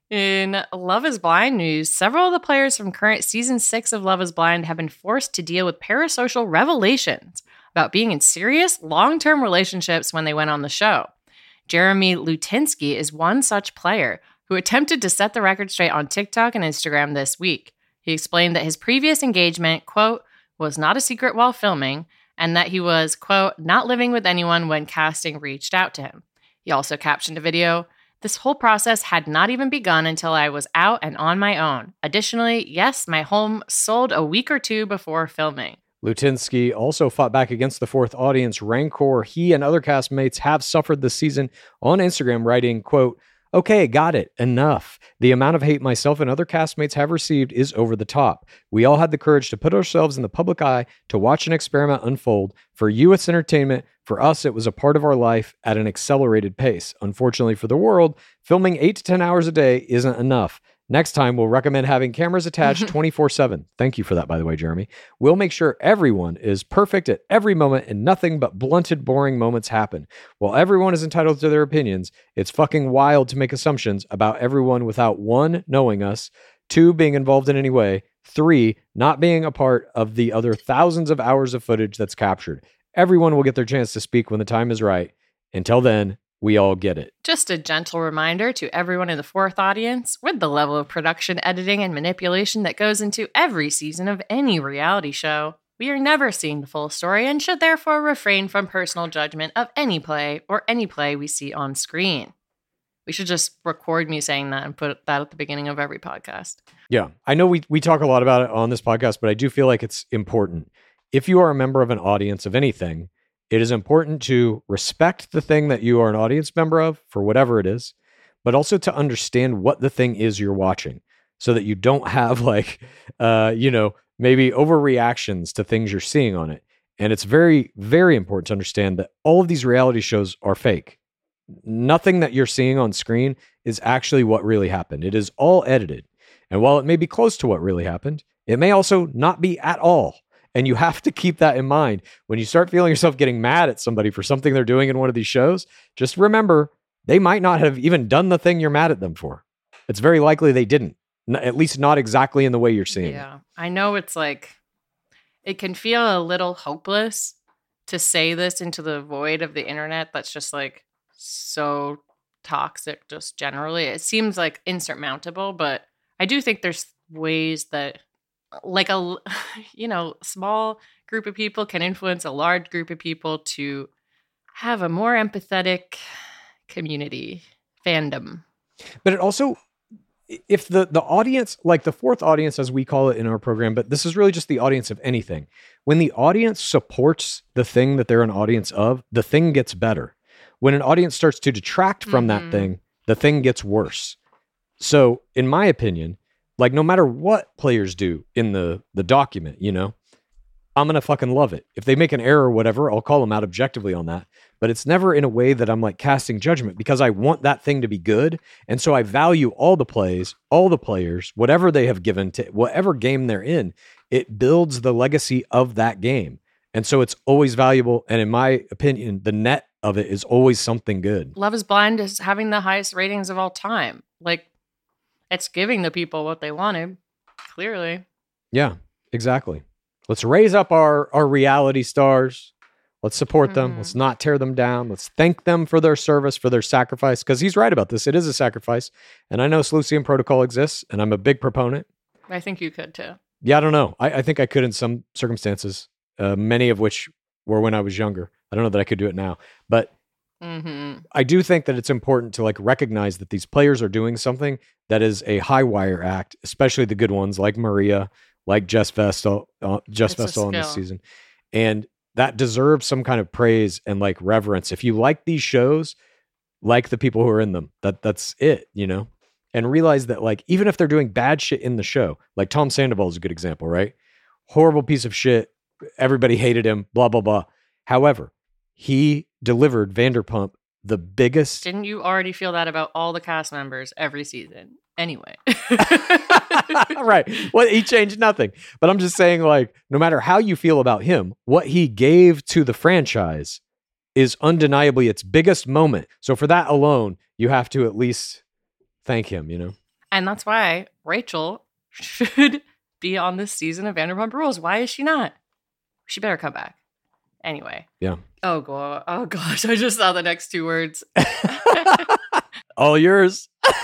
In Love is Blind news, several of the players from current season 6 of Love is Blind have been forced to deal with parasocial revelations about being in serious, long-term relationships when they went on the show. Jeremy Lutinsky is one such player who attempted to set the record straight on TikTok and Instagram this week. He explained that his previous engagement, quote, was not a secret while filming, and that he was, quote, not living with anyone when casting reached out to him. He also captioned a video, "This whole process had not even begun until I was out and on my own. Additionally, yes, my home sold a week or two before filming." Lutinsky also fought back against the fourth audience rancor he and other castmates have suffered this season on Instagram, writing, quote, "Okay, got it. Enough. The amount of hate myself and other castmates have received is over the top. We all had the courage to put ourselves in the public eye to watch an experiment unfold. For you, it's entertainment. For us, it was a part of our life at an accelerated pace. Unfortunately for the world, filming 8 to 10 hours a day isn't enough. Next time, we'll recommend having cameras attached 24/7. Thank you for that, by the way, Jeremy. We'll make sure everyone is perfect at every moment and nothing but blunted, boring moments happen. While everyone is entitled to their opinions, it's fucking wild to make assumptions about everyone without 1, knowing us, 2, being involved in any way, 3, not being a part of the other thousands of hours of footage that's captured. Everyone will get their chance to speak when the time is right. Until then, we all get it." Just a gentle reminder to everyone in the fourth audience, with the level of production, editing, and manipulation that goes into every season of any reality show, we are never seeing the full story and should therefore refrain from personal judgment of any play or any play we see on screen. We should just record me saying that and put that at the beginning of every podcast. Yeah, I know we talk a lot about it on this podcast, but I do feel like it's important. If you are a member of an audience of anything, it is important to respect the thing that you are an audience member of for whatever it is, but also to understand what the thing is you're watching so that you don't have maybe overreactions to things you're seeing on it. And it's very, very important to understand that all of these reality shows are fake. Nothing that you're seeing on screen is actually what really happened. It is all edited. And while it may be close to what really happened, it may also not be at all. And you have to keep that in mind. When you start feeling yourself getting mad at somebody for something they're doing in one of these shows, just remember, they might not have even done the thing you're mad at them for. It's very likely they didn't, at least not exactly in the way you're seeing. Yeah, I know it's like, it can feel a little hopeless to say this into the void of the internet that's just like so toxic just generally. It seems like insurmountable, but I do think there's ways that like a small group of people can influence a large group of people to have a more empathetic community fandom. But it also, if the audience, like the fourth audience as we call it in our program, but this is really just the audience of anything, when the audience supports the thing that they're an audience of, the thing gets better. When an audience starts to detract from that thing, the thing gets worse. So in my opinion, like no matter what players do in the document, I'm going to fucking love it. If they make an error or whatever, I'll call them out objectively on that. But it's never in a way that I'm like casting judgment because I want that thing to be good. And so I value all the plays, all the players, whatever they have given to whatever game they're in. It builds the legacy of that game. And so it's always valuable. And in my opinion, the net of it is always something good. Love is Blind is having the highest ratings of all time. Like, it's giving the people what they wanted, clearly. Yeah, exactly. Let's raise up our reality stars. Let's support them. Let's not tear them down. Let's thank them for their service, for their sacrifice, because he's right about this. It is a sacrifice. And I know Seleucian Protocol exists, and I'm a big proponent. I think you could, too. Yeah, I don't know. I think I could in some circumstances, many of which were when I was younger. I don't know that I could do it now. But I do think that it's important to like recognize that these players are doing something that is a high wire act, especially the good ones like Maria, like Jess Vestal on this season. And that deserves some kind of praise and like reverence. If you like these shows, like the people who are in them, that's it, and realize that like, even if they're doing bad shit in the show, like Tom Sandoval is a good example, right? Horrible piece of shit. Everybody hated him, blah, blah, blah. However, he delivered Vanderpump the biggest. Didn't you already feel that about all the cast members every season? Anyway. Right. Well, he changed nothing. But I'm just saying, like, no matter how you feel about him, what he gave to the franchise is undeniably its biggest moment. So for that alone, you have to at least thank him, And that's why Rachel should be on this season of Vanderpump Rules. Why is she not? She better come back. Anyway. Yeah. Oh gosh. I just saw the next two words. All yours.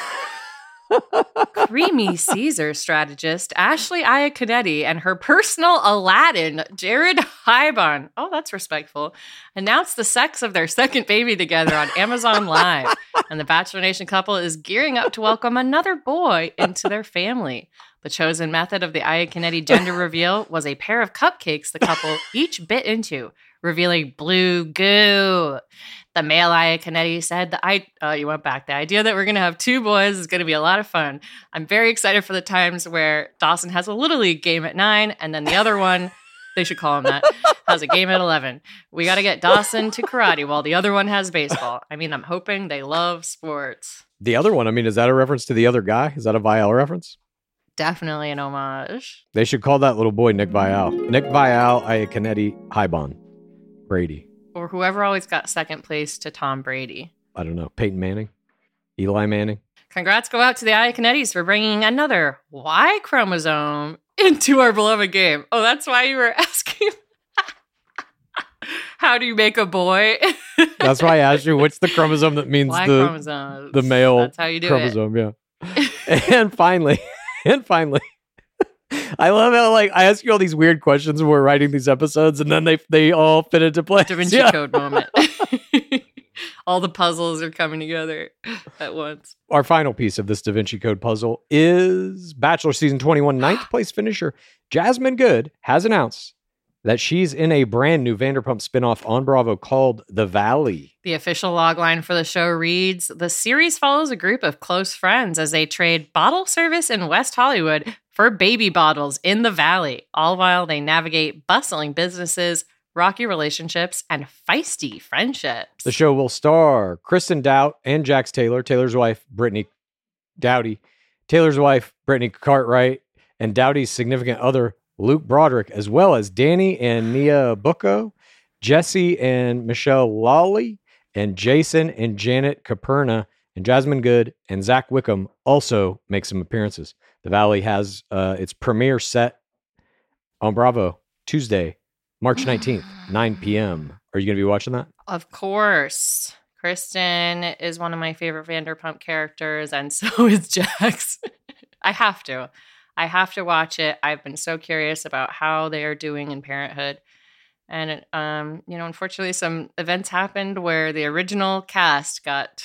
Creamy Caesar strategist Ashley Iaconetti and her personal Aladdin, Jared Hybon, oh, that's respectful, announced the sex of their second baby together on Amazon Live. And the Bachelor Nation couple is gearing up to welcome another boy into their family. The chosen method of the Iaconetti gender reveal was a pair of cupcakes the couple each bit into, revealing blue goo. The male Iaconetti said, you went back. The idea that we're going to have two boys is going to be a lot of fun. I'm very excited for the times where Dawson has a Little League game at 9, and then the other one, they should call him that, has a game at 11. We got to get Dawson to karate while the other one has baseball. I mean, I'm hoping they love sports. The other one, I mean, is that a reference to the other guy? Is that a Vial reference? Definitely an homage. They should call that little boy Nick Vial. Nick Vial, Iaconetti, Hybon, Brady. Or whoever always got second place to Tom Brady. I don't know. Peyton Manning? Eli Manning? Congrats go out to the Iaconettis for bringing another Y chromosome into our beloved game. Oh, that's why you were asking. How do you make a boy? That's why I asked you, what's the chromosome that means Y chromosomes. The male That's how you do chromosome, yeah. And finally, I love how I ask you all these weird questions when we're writing these episodes, and then they all fit into place. Da Vinci Code moment. All the puzzles are coming together at once. Our final piece of this Da Vinci Code puzzle is Bachelor Season 21 ninth place finisher Jasmine Good has announced that she's in a brand new Vanderpump spinoff on Bravo called The Valley. The official logline for the show reads, the series follows a group of close friends as they trade bottle service in West Hollywood for baby bottles in the Valley, all while they navigate bustling businesses, rocky relationships, and feisty friendships. The show will star Kristen Doubt and Jax Taylor, Taylor's wife, Brittany Dowdy, Taylor's wife, Brittany Cartwright, and Dowdy's significant other, Luke Broderick, as well as Danny and Nia Bucco, Jesse and Michelle Lawley, and Jason and Janet Caperna, and Jasmine Good and Zach Wickham also make some appearances. The Valley has its premiere set on Bravo Tuesday, March 19th, 9 p.m. Are you going to be watching that? Of course. Kristen is one of my favorite Vanderpump characters, and so is Jax. I have to watch it. I've been so curious about how they are doing in parenthood. And, unfortunately, some events happened where the original cast got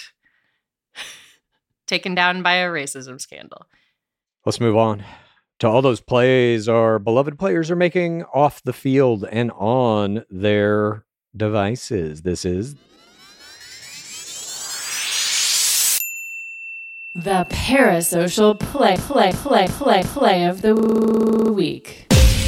taken down by a racism scandal. Let's move on to all those plays our beloved players are making off the field and on their devices. This is The parasocial play of the week.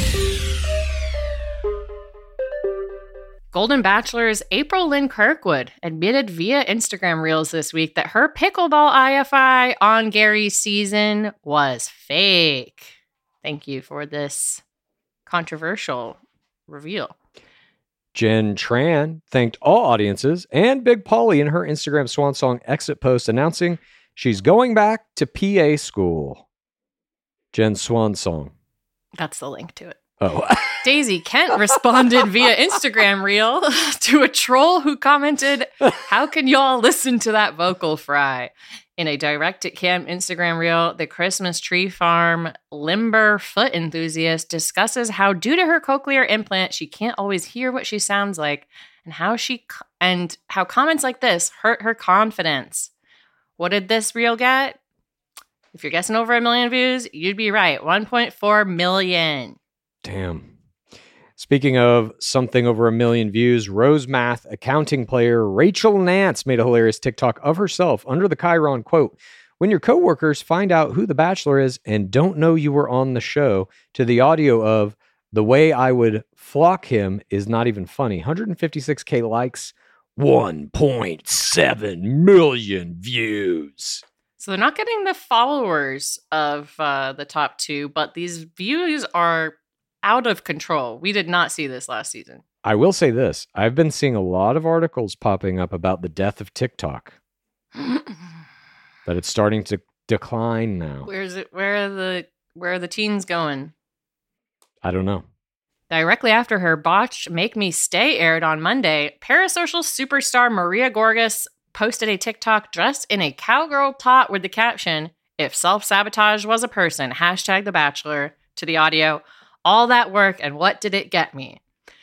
Golden Bachelor's April Lynn Kirkwood admitted via Instagram Reels this week that her pickleball IFI on Gary's season was fake. Thank you for this controversial reveal. Jen Tran thanked all audiences and Big Pauly in her Instagram swan song exit post announcing she's going back to PA school. Jen's swan song. That's the link to it. Oh. Daisy Kent responded via Instagram Reel to a troll who commented, how can y'all listen to that vocal fry? In a direct-to-cam Instagram Reel, the Christmas Tree Farm limber foot enthusiast discusses how, due to her cochlear implant, she can't always hear what she sounds like, and how comments like this hurt her confidence. What did this reel get? If you're guessing over 1 million views, you'd be right. 1.4 million. Damn. Speaking of something over 1 million views, Rose Math accounting player Rachel Nance made a hilarious TikTok of herself under the Chiron quote, when your coworkers find out who the Bachelor is and don't know you were on the show, to the audio of the way I would flock him is not even funny. 156K likes, 1.7 million views. So they're not getting the followers of the top two, but these views are out of control. We did not see this last season. I will say this. I've been seeing a lot of articles popping up about the death of TikTok. That it's starting to decline now. Where's it? Where are the teens going? I don't know. Directly after her botched Make Me Stay aired on Monday, parasocial superstar Maria Gorgas posted a TikTok dressed in a cowgirl top with the caption, "If self-sabotage was a person, # The Bachelor," to the audio. All that work, and what did it get me?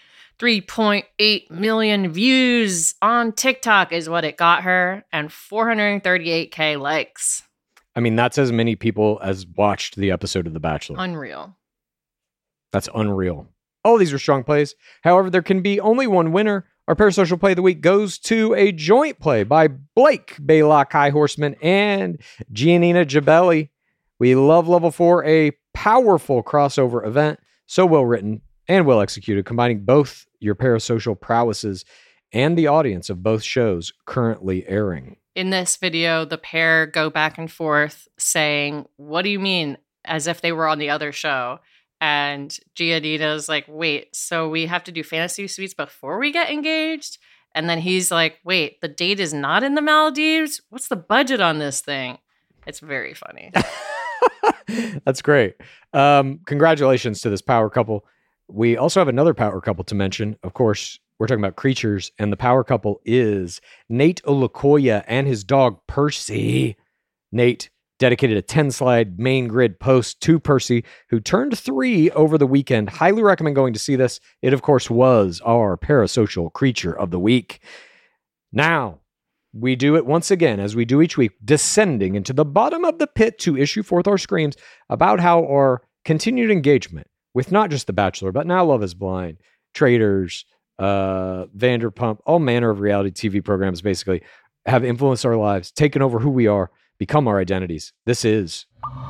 3.8 million views on TikTok is what it got her, and 438K likes. I mean, that's as many people as watched the episode of The Bachelor. Unreal. That's unreal. All these are strong plays. However, there can be only one winner. Our parasocial play of the week goes to a joint play by Blake Baylock High Horseman and Giannina Gibelli. We love Level 4, a powerful crossover event, so well written and well executed, combining both your parasocial prowesses and the audience of both shows currently airing. In this video, the pair go back and forth saying, "What do you mean?" as if they were on the other show. And Giannina's like, "Wait, so we have to do fantasy suites before we get engaged?" And then he's like, "Wait, the date is not in the Maldives? What's the budget on this thing?" It's very funny. That's great. Congratulations to this power couple. We also have another power couple to mention. Of course, we're talking about creatures, and the power couple is Nate Olakoya and his dog Percy. Nate dedicated a 10-slide main grid post to Percy, who turned 3 over the weekend. Highly recommend going to see this. It, of course, was our parasocial creature of the week. Now, we do it once again, as we do each week, descending into the bottom of the pit to issue forth our screams about how our continued engagement with not just The Bachelor, but now Love is Blind, Traitors, Vanderpump, all manner of reality TV programs basically have influenced our lives, taken over who we are, become our identities. This is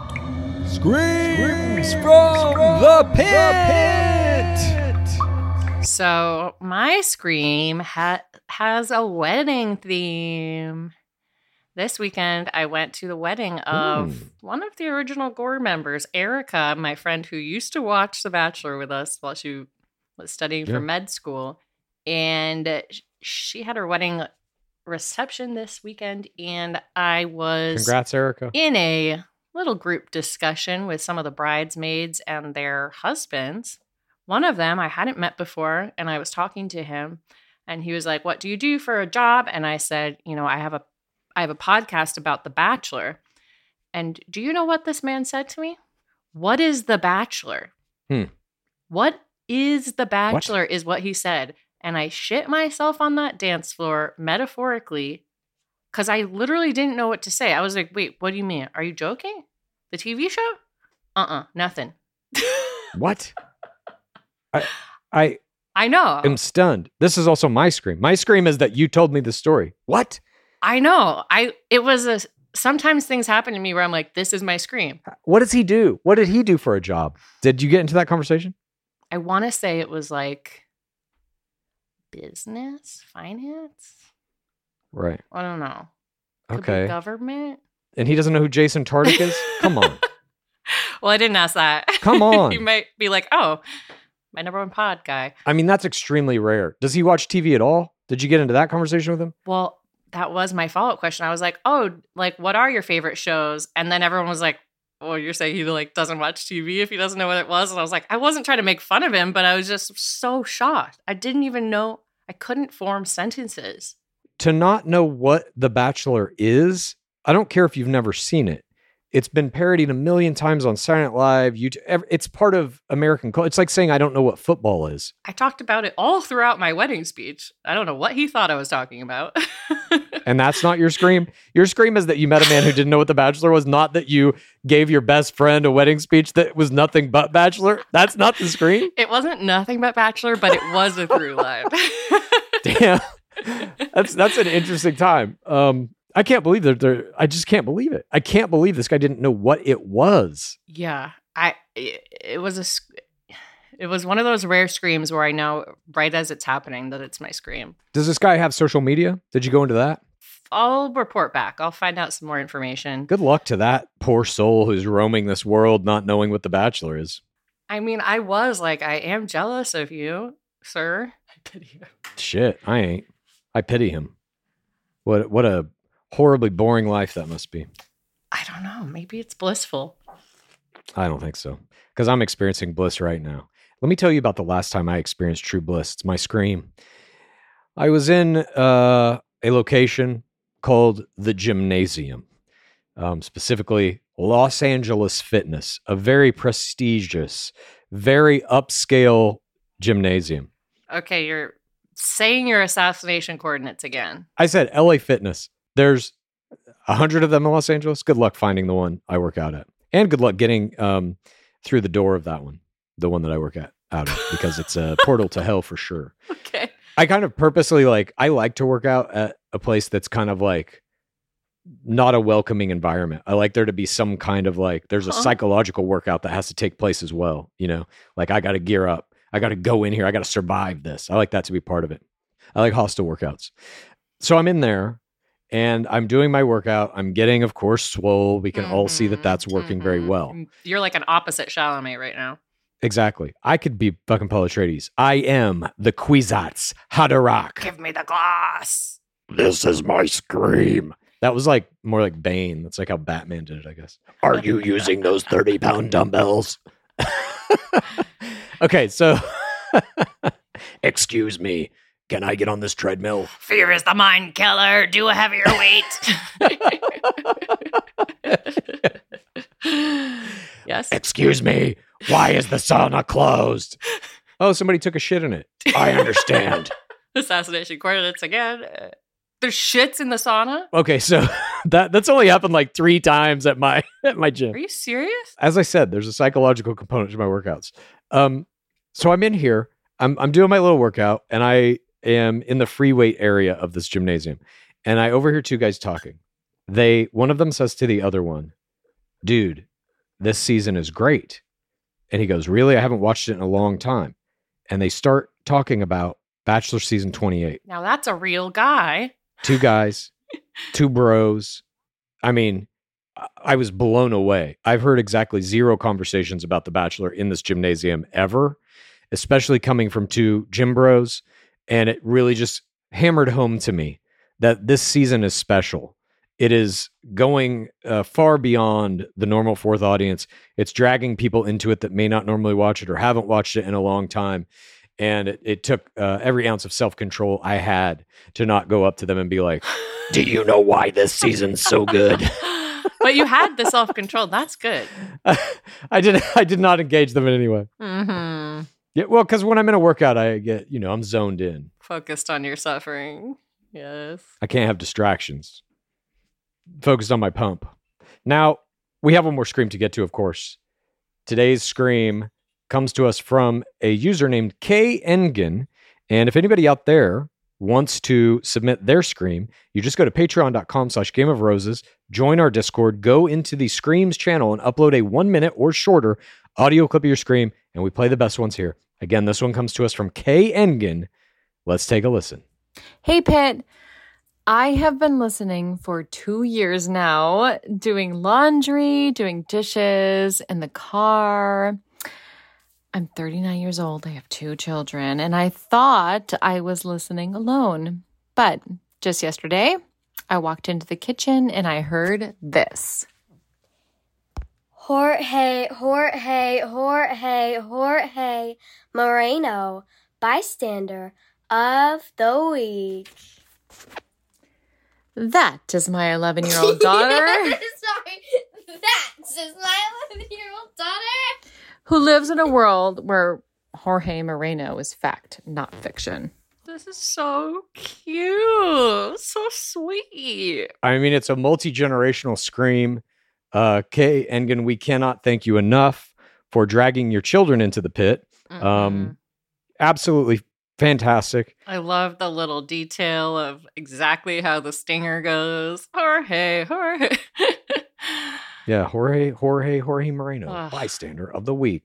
Screams from the Pit! So my scream has a wedding theme. This weekend, I went to the wedding of one of the original Gore members, Erica, my friend who used to watch The Bachelor with us while she was studying for med school. And she had her wedding reception this weekend, and I was Congrats, Erica. in a little group discussion with some of the bridesmaids and their husbands. One of them I hadn't met before, and I was talking to him, and he was like, "What do you do for a job?" And I said, I have a podcast about The Bachelor. And do you know what this man said to me? "What is The Bachelor?" What is The Bachelor is what he said. And I shit myself on that dance floor, metaphorically, because I literally didn't know what to say. I was like, "Wait, what do you mean? Are you joking? The TV show? Nothing." What? I know. am stunned. This is also my scream. My scream is that you told me the story. What? I know. Sometimes things happen to me where I'm like, this is my scream. What does he do? What did he do for a job? Did you get into that conversation? I want to say it was like business, finance. Right. I don't know. Could Okay. be government. And he doesn't know who Jason Tartick is? Come on. Well, I didn't ask that. Come on. You might be like, "Oh, my number one pod guy." I mean, that's extremely rare. Does he watch TV at all? Did you get into that conversation with him? Well, that was my follow-up question. I was like, "Oh, like, what are your favorite shows?" And then everyone was like, "Oh, you're saying he like doesn't watch TV if he doesn't know what it was?" And I was like, I wasn't trying to make fun of him, but I was just so shocked. I didn't even know. I couldn't form sentences. To not know what The Bachelor is, I don't care if you've never seen it. It's been parodied a million times on Saturday Night Live. It's part of American culture. It's like saying I don't know what football is. I talked about it all throughout my wedding speech. I don't know what he thought I was talking about. And that's not your scream. Your scream is that you met a man who didn't know what The Bachelor was, not that you gave your best friend a wedding speech that was nothing but Bachelor. That's not the scream. It wasn't nothing but Bachelor, but it was a through line. Damn. That's an interesting time. I can't believe that. I just can't believe it. I can't believe this guy didn't know what it was. Yeah, it was one of those rare screams where I know right as it's happening that it's my scream. Does this guy have social media? Did you go into that? I'll report back. I'll find out some more information. Good luck to that poor soul who's roaming this world not knowing what The Bachelor is. I mean, I am jealous of you, sir. I pity you. Shit, I ain't. I pity him. What a horribly boring life that must be. I don't know. Maybe it's blissful. I don't think so, because I'm experiencing bliss right now. Let me tell you about the last time I experienced true bliss. It's my scream. I was in a location called the Gymnasium, specifically Los Angeles Fitness, a very prestigious, very upscale gymnasium. Okay, you're saying your assassination coordinates again. I said LA Fitness. There's 100 of them in Los Angeles. Good luck finding the one I work out at. And good luck getting through the door of that one, the one that I work out of, because it's a portal to hell for sure. Okay. I kind of purposely I like to work out at a place that's kind of like not a welcoming environment. I like there to be some kind of there's a psychological workout that has to take place as well. You know, I got to gear up. I got to go in here. I got to survive this. I like that to be part of it. I like hostile workouts. So I'm in there and I'm doing my workout. I'm getting, of course, swole. We can all see that that's working very well. You're like an opposite Chalamet right now. Exactly. I could be fucking Paul Atreides. I am the Kwisatz Haderach. Give me the glass. This is my scream. That was more like Bane. That's like how Batman did it, I guess. Are you using those 30-pound dumbbells? Okay, so excuse me. Can I get on this treadmill? Fear is the mind killer. Do a heavier weight. Yes. Excuse me. Why is the sauna closed? Oh, somebody took a shit in it. I understand. Assassination coordinates again. There's shits in the sauna? Okay, so that's only happened 3 times at my gym. Are you serious? As I said, there's a psychological component to my workouts. So I'm in here. I'm doing my little workout, and I am in the free weight area of this gymnasium, and I overhear 2 guys talking. One of them says to the other one, "Dude, this season is great." And he goes, "Really? I haven't watched it in a long time." And they start talking about Bachelor season 28. Now that's a real guy. 2 guys, 2 bros. I mean, I was blown away. I've heard exactly 0 conversations about The Bachelor in this gymnasium ever, especially coming from 2 gym bros. And it really just hammered home to me that this season is special. It is going far beyond the normal 4th audience. It's dragging people into it that may not normally watch it or haven't watched it in a long time. And it took every ounce of self-control I had to not go up to them and be like, "Do you know why this season's so good?" But you had the self-control. That's good. I did not engage them in any way. Mm-hmm. Yeah, well, because when I'm in a workout, I get, I'm zoned in. Focused on your suffering. Yes. I can't have distractions. Focused on my pump. Now, we have one more scream to get to, of course. Today's scream comes to us from a user named K. Engen. And if anybody out there wants to submit their scream, you just go to patreon.com/Game of Roses, join our Discord, go into the Screams channel and upload a 1-minute or shorter audio clip of your scream, and we play the best ones here. Again, this one comes to us from K. Engen. Let's take a listen. Hey, Pitt. I have been listening for 2 years now, doing laundry, doing dishes, in the car. I'm 39 years old. I have 2 children, and I thought I was listening alone. But just yesterday, I walked into the kitchen and I heard this. Jorge Moreno, bystander of the week. That is my 11-year-old daughter. Sorry, that is my 11-year-old daughter. Who lives in a world where Jorge Moreno is fact, not fiction. This is so cute. So sweet. I mean, it's a multi-generational scream. Kay Engen, we cannot thank you enough for dragging your children into the pit. Absolutely fantastic. I love the little detail of exactly how the stinger goes. Jorge. Yeah, Jorge Moreno, bystander of the week.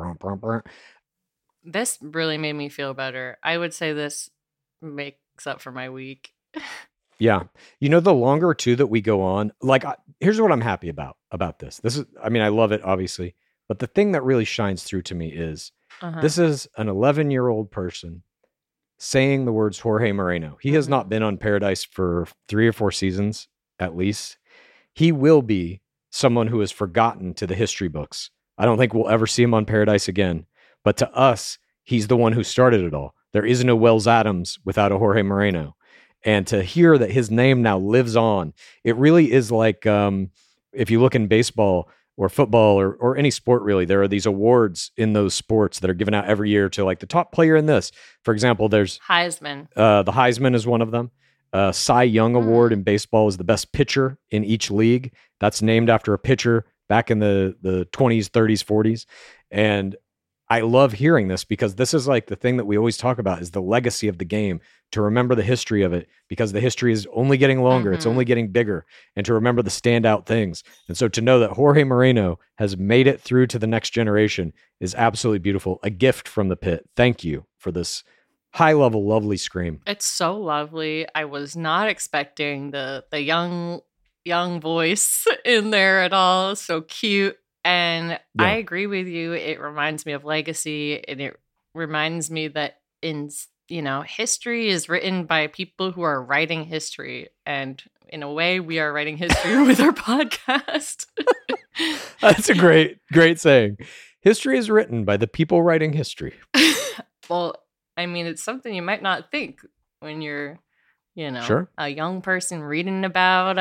This really made me feel better. I would say this makes up for my week. Yeah. The longer too that we go on, here's what I'm happy about this. I love it, obviously. But the thing that really shines through to me is this is an 11-year-old person saying the words Jorge Moreno. He has not been on Paradise for 3 or 4 seasons, at least. He will be someone who is forgotten to the history books. I don't think we'll ever see him on Paradise again. But to us, he's the one who started it all. There is no Wells Adams without a Jorge Moreno. And to hear that his name now lives on, it really is like if you look in baseball or football or any sport, really, there are these awards in those sports that are given out every year to like the top player in this. For example, there's Heisman. The Heisman is one of them. Cy Young Award in baseball is the best pitcher in each league. That's named after a pitcher back in the 20s, 30s, 40s. And I love hearing this because this is like the thing that we always talk about is the legacy of the game, to remember the history of it, because the history is only getting longer. It's only getting bigger, and to remember the standout things. And so to know that Jorge Moreno has made it through to the next generation is absolutely beautiful. A gift from the pit. Thank you for this high level, lovely scream. It's so lovely. I was not expecting the young voice in there at all. So cute. And I agree with you. It reminds me of legacy, and it reminds me that history is written by people who are writing history. And in a way, we are writing history with our podcast. That's a great saying. History is written by the people writing history. Well, I mean, it's something you might not think when you're, Sure. a young person reading about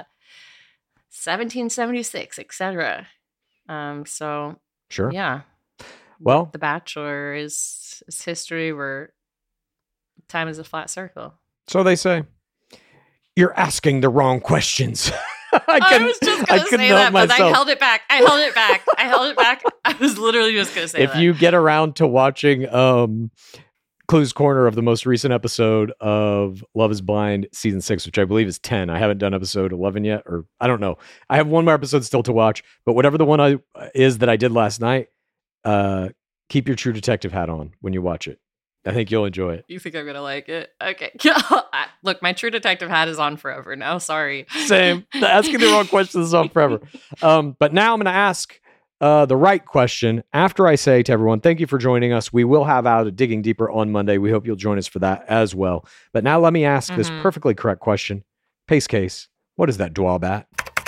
1776, etc. So sure. Yeah. Well, The Bachelor is history where time is a flat circle. So they say. You're asking the wrong questions. I was just going to say that, but I held it back. I was literally just going to say that. If you get around to watching Clue's Corner of the most recent episode of Love is Blind season 6, which I believe is 10. I haven't done episode 11 yet, or I don't know. I have one more episode still to watch, but whatever the one is that I did last night, keep your True Detective hat on when you watch it. I think you'll enjoy it. You think I'm going to like it? Okay. Look, my True Detective hat is on forever now. Sorry. Same. Asking the wrong questions is on forever. But now I'm going to ask the right question after I say to everyone, thank you for joining us. We will have out a Digging Deeper on Monday. We hope you'll join us for that as well. But now let me ask this perfectly correct question. Pace Case, what is that drawbat?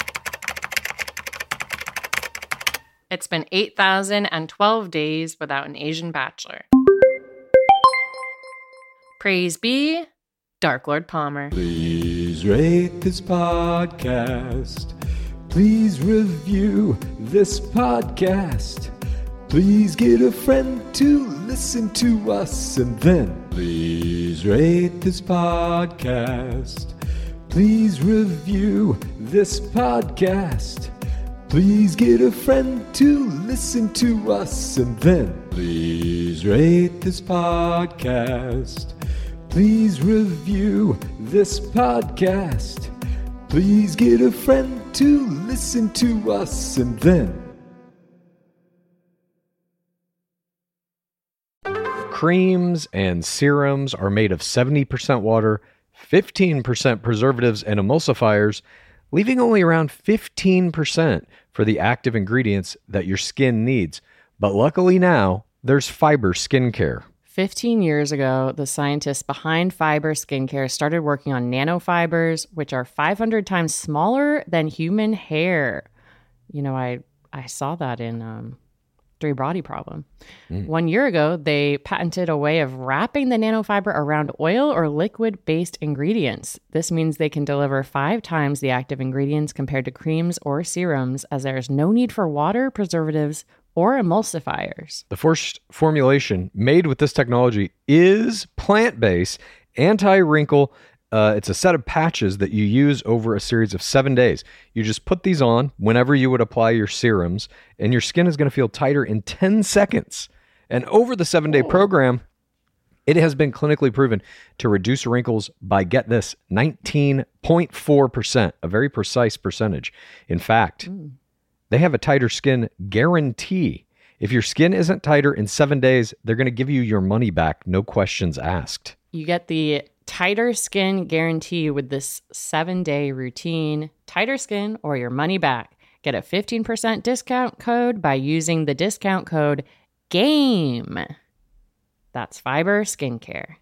It's been 8,012 days without an Asian bachelor. Praise be Dark Lord Palmer. Please rate this podcast. Please review this podcast. Please get a friend to listen to us. And then please rate this podcast. Please review this podcast. Please get a friend to listen to us. And then please rate this podcast. Please review this podcast. Please get a friend to listen to us. And then creams and serums are made of 70% water, 15% preservatives and emulsifiers, leaving only around 15% for the active ingredients that your skin needs. But luckily now, there's Fiber Skincare. 15 years ago, the scientists behind Fiber Skincare started working on nanofibers, which are 500 times smaller than human hair. I saw that in Three Body Problem. 1 year ago, they patented a way of wrapping the nanofiber around oil or liquid-based ingredients. This means they can deliver 5 times the active ingredients compared to creams or serums, as there is no need for water, preservatives, or emulsifiers. The first formulation made with this technology is plant-based, anti-wrinkle. It's a set of patches that you use over a series of 7 days. You just put these on whenever you would apply your serums, and your skin is going to feel tighter in 10 seconds. And over the 7-day program, it has been clinically proven to reduce wrinkles by, get this, 19.4%, a very precise percentage. In fact, they have a tighter skin guarantee. If your skin isn't tighter in 7 days, they're going to give you your money back, no questions asked. You get the tighter skin guarantee with this 7-day routine. Tighter skin or your money back. Get a 15% discount code by using the discount code GAME. That's Fiber Skincare.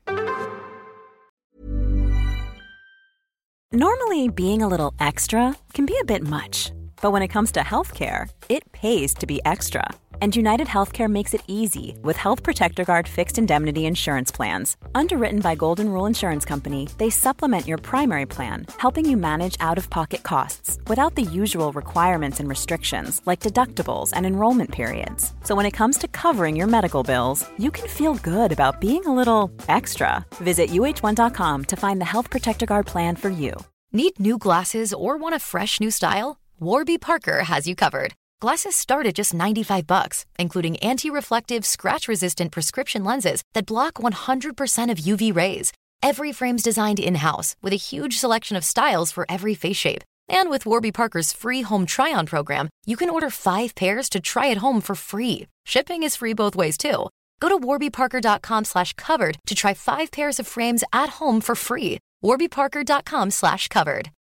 Normally, being a little extra can be a bit much. But when it comes to healthcare, it pays to be extra. And United Healthcare makes it easy with Health Protector Guard fixed indemnity insurance plans. Underwritten by Golden Rule Insurance Company, they supplement your primary plan, helping you manage out-of-pocket costs without the usual requirements and restrictions like deductibles and enrollment periods. So when it comes to covering your medical bills, you can feel good about being a little extra. Visit uh1.com to find the Health Protector Guard plan for you. Need new glasses or want a fresh new style? Warby Parker has you covered. Glasses start at just $95, including anti-reflective, scratch-resistant prescription lenses that block 100% of UV rays. Every frame's designed in-house with a huge selection of styles for every face shape. And with Warby Parker's free home try-on program, you can order 5 pairs to try at home for free. Shipping is free both ways, too. Go to warbyparker.com/covered to try 5 pairs of frames at home for free. warbyparker.com/covered.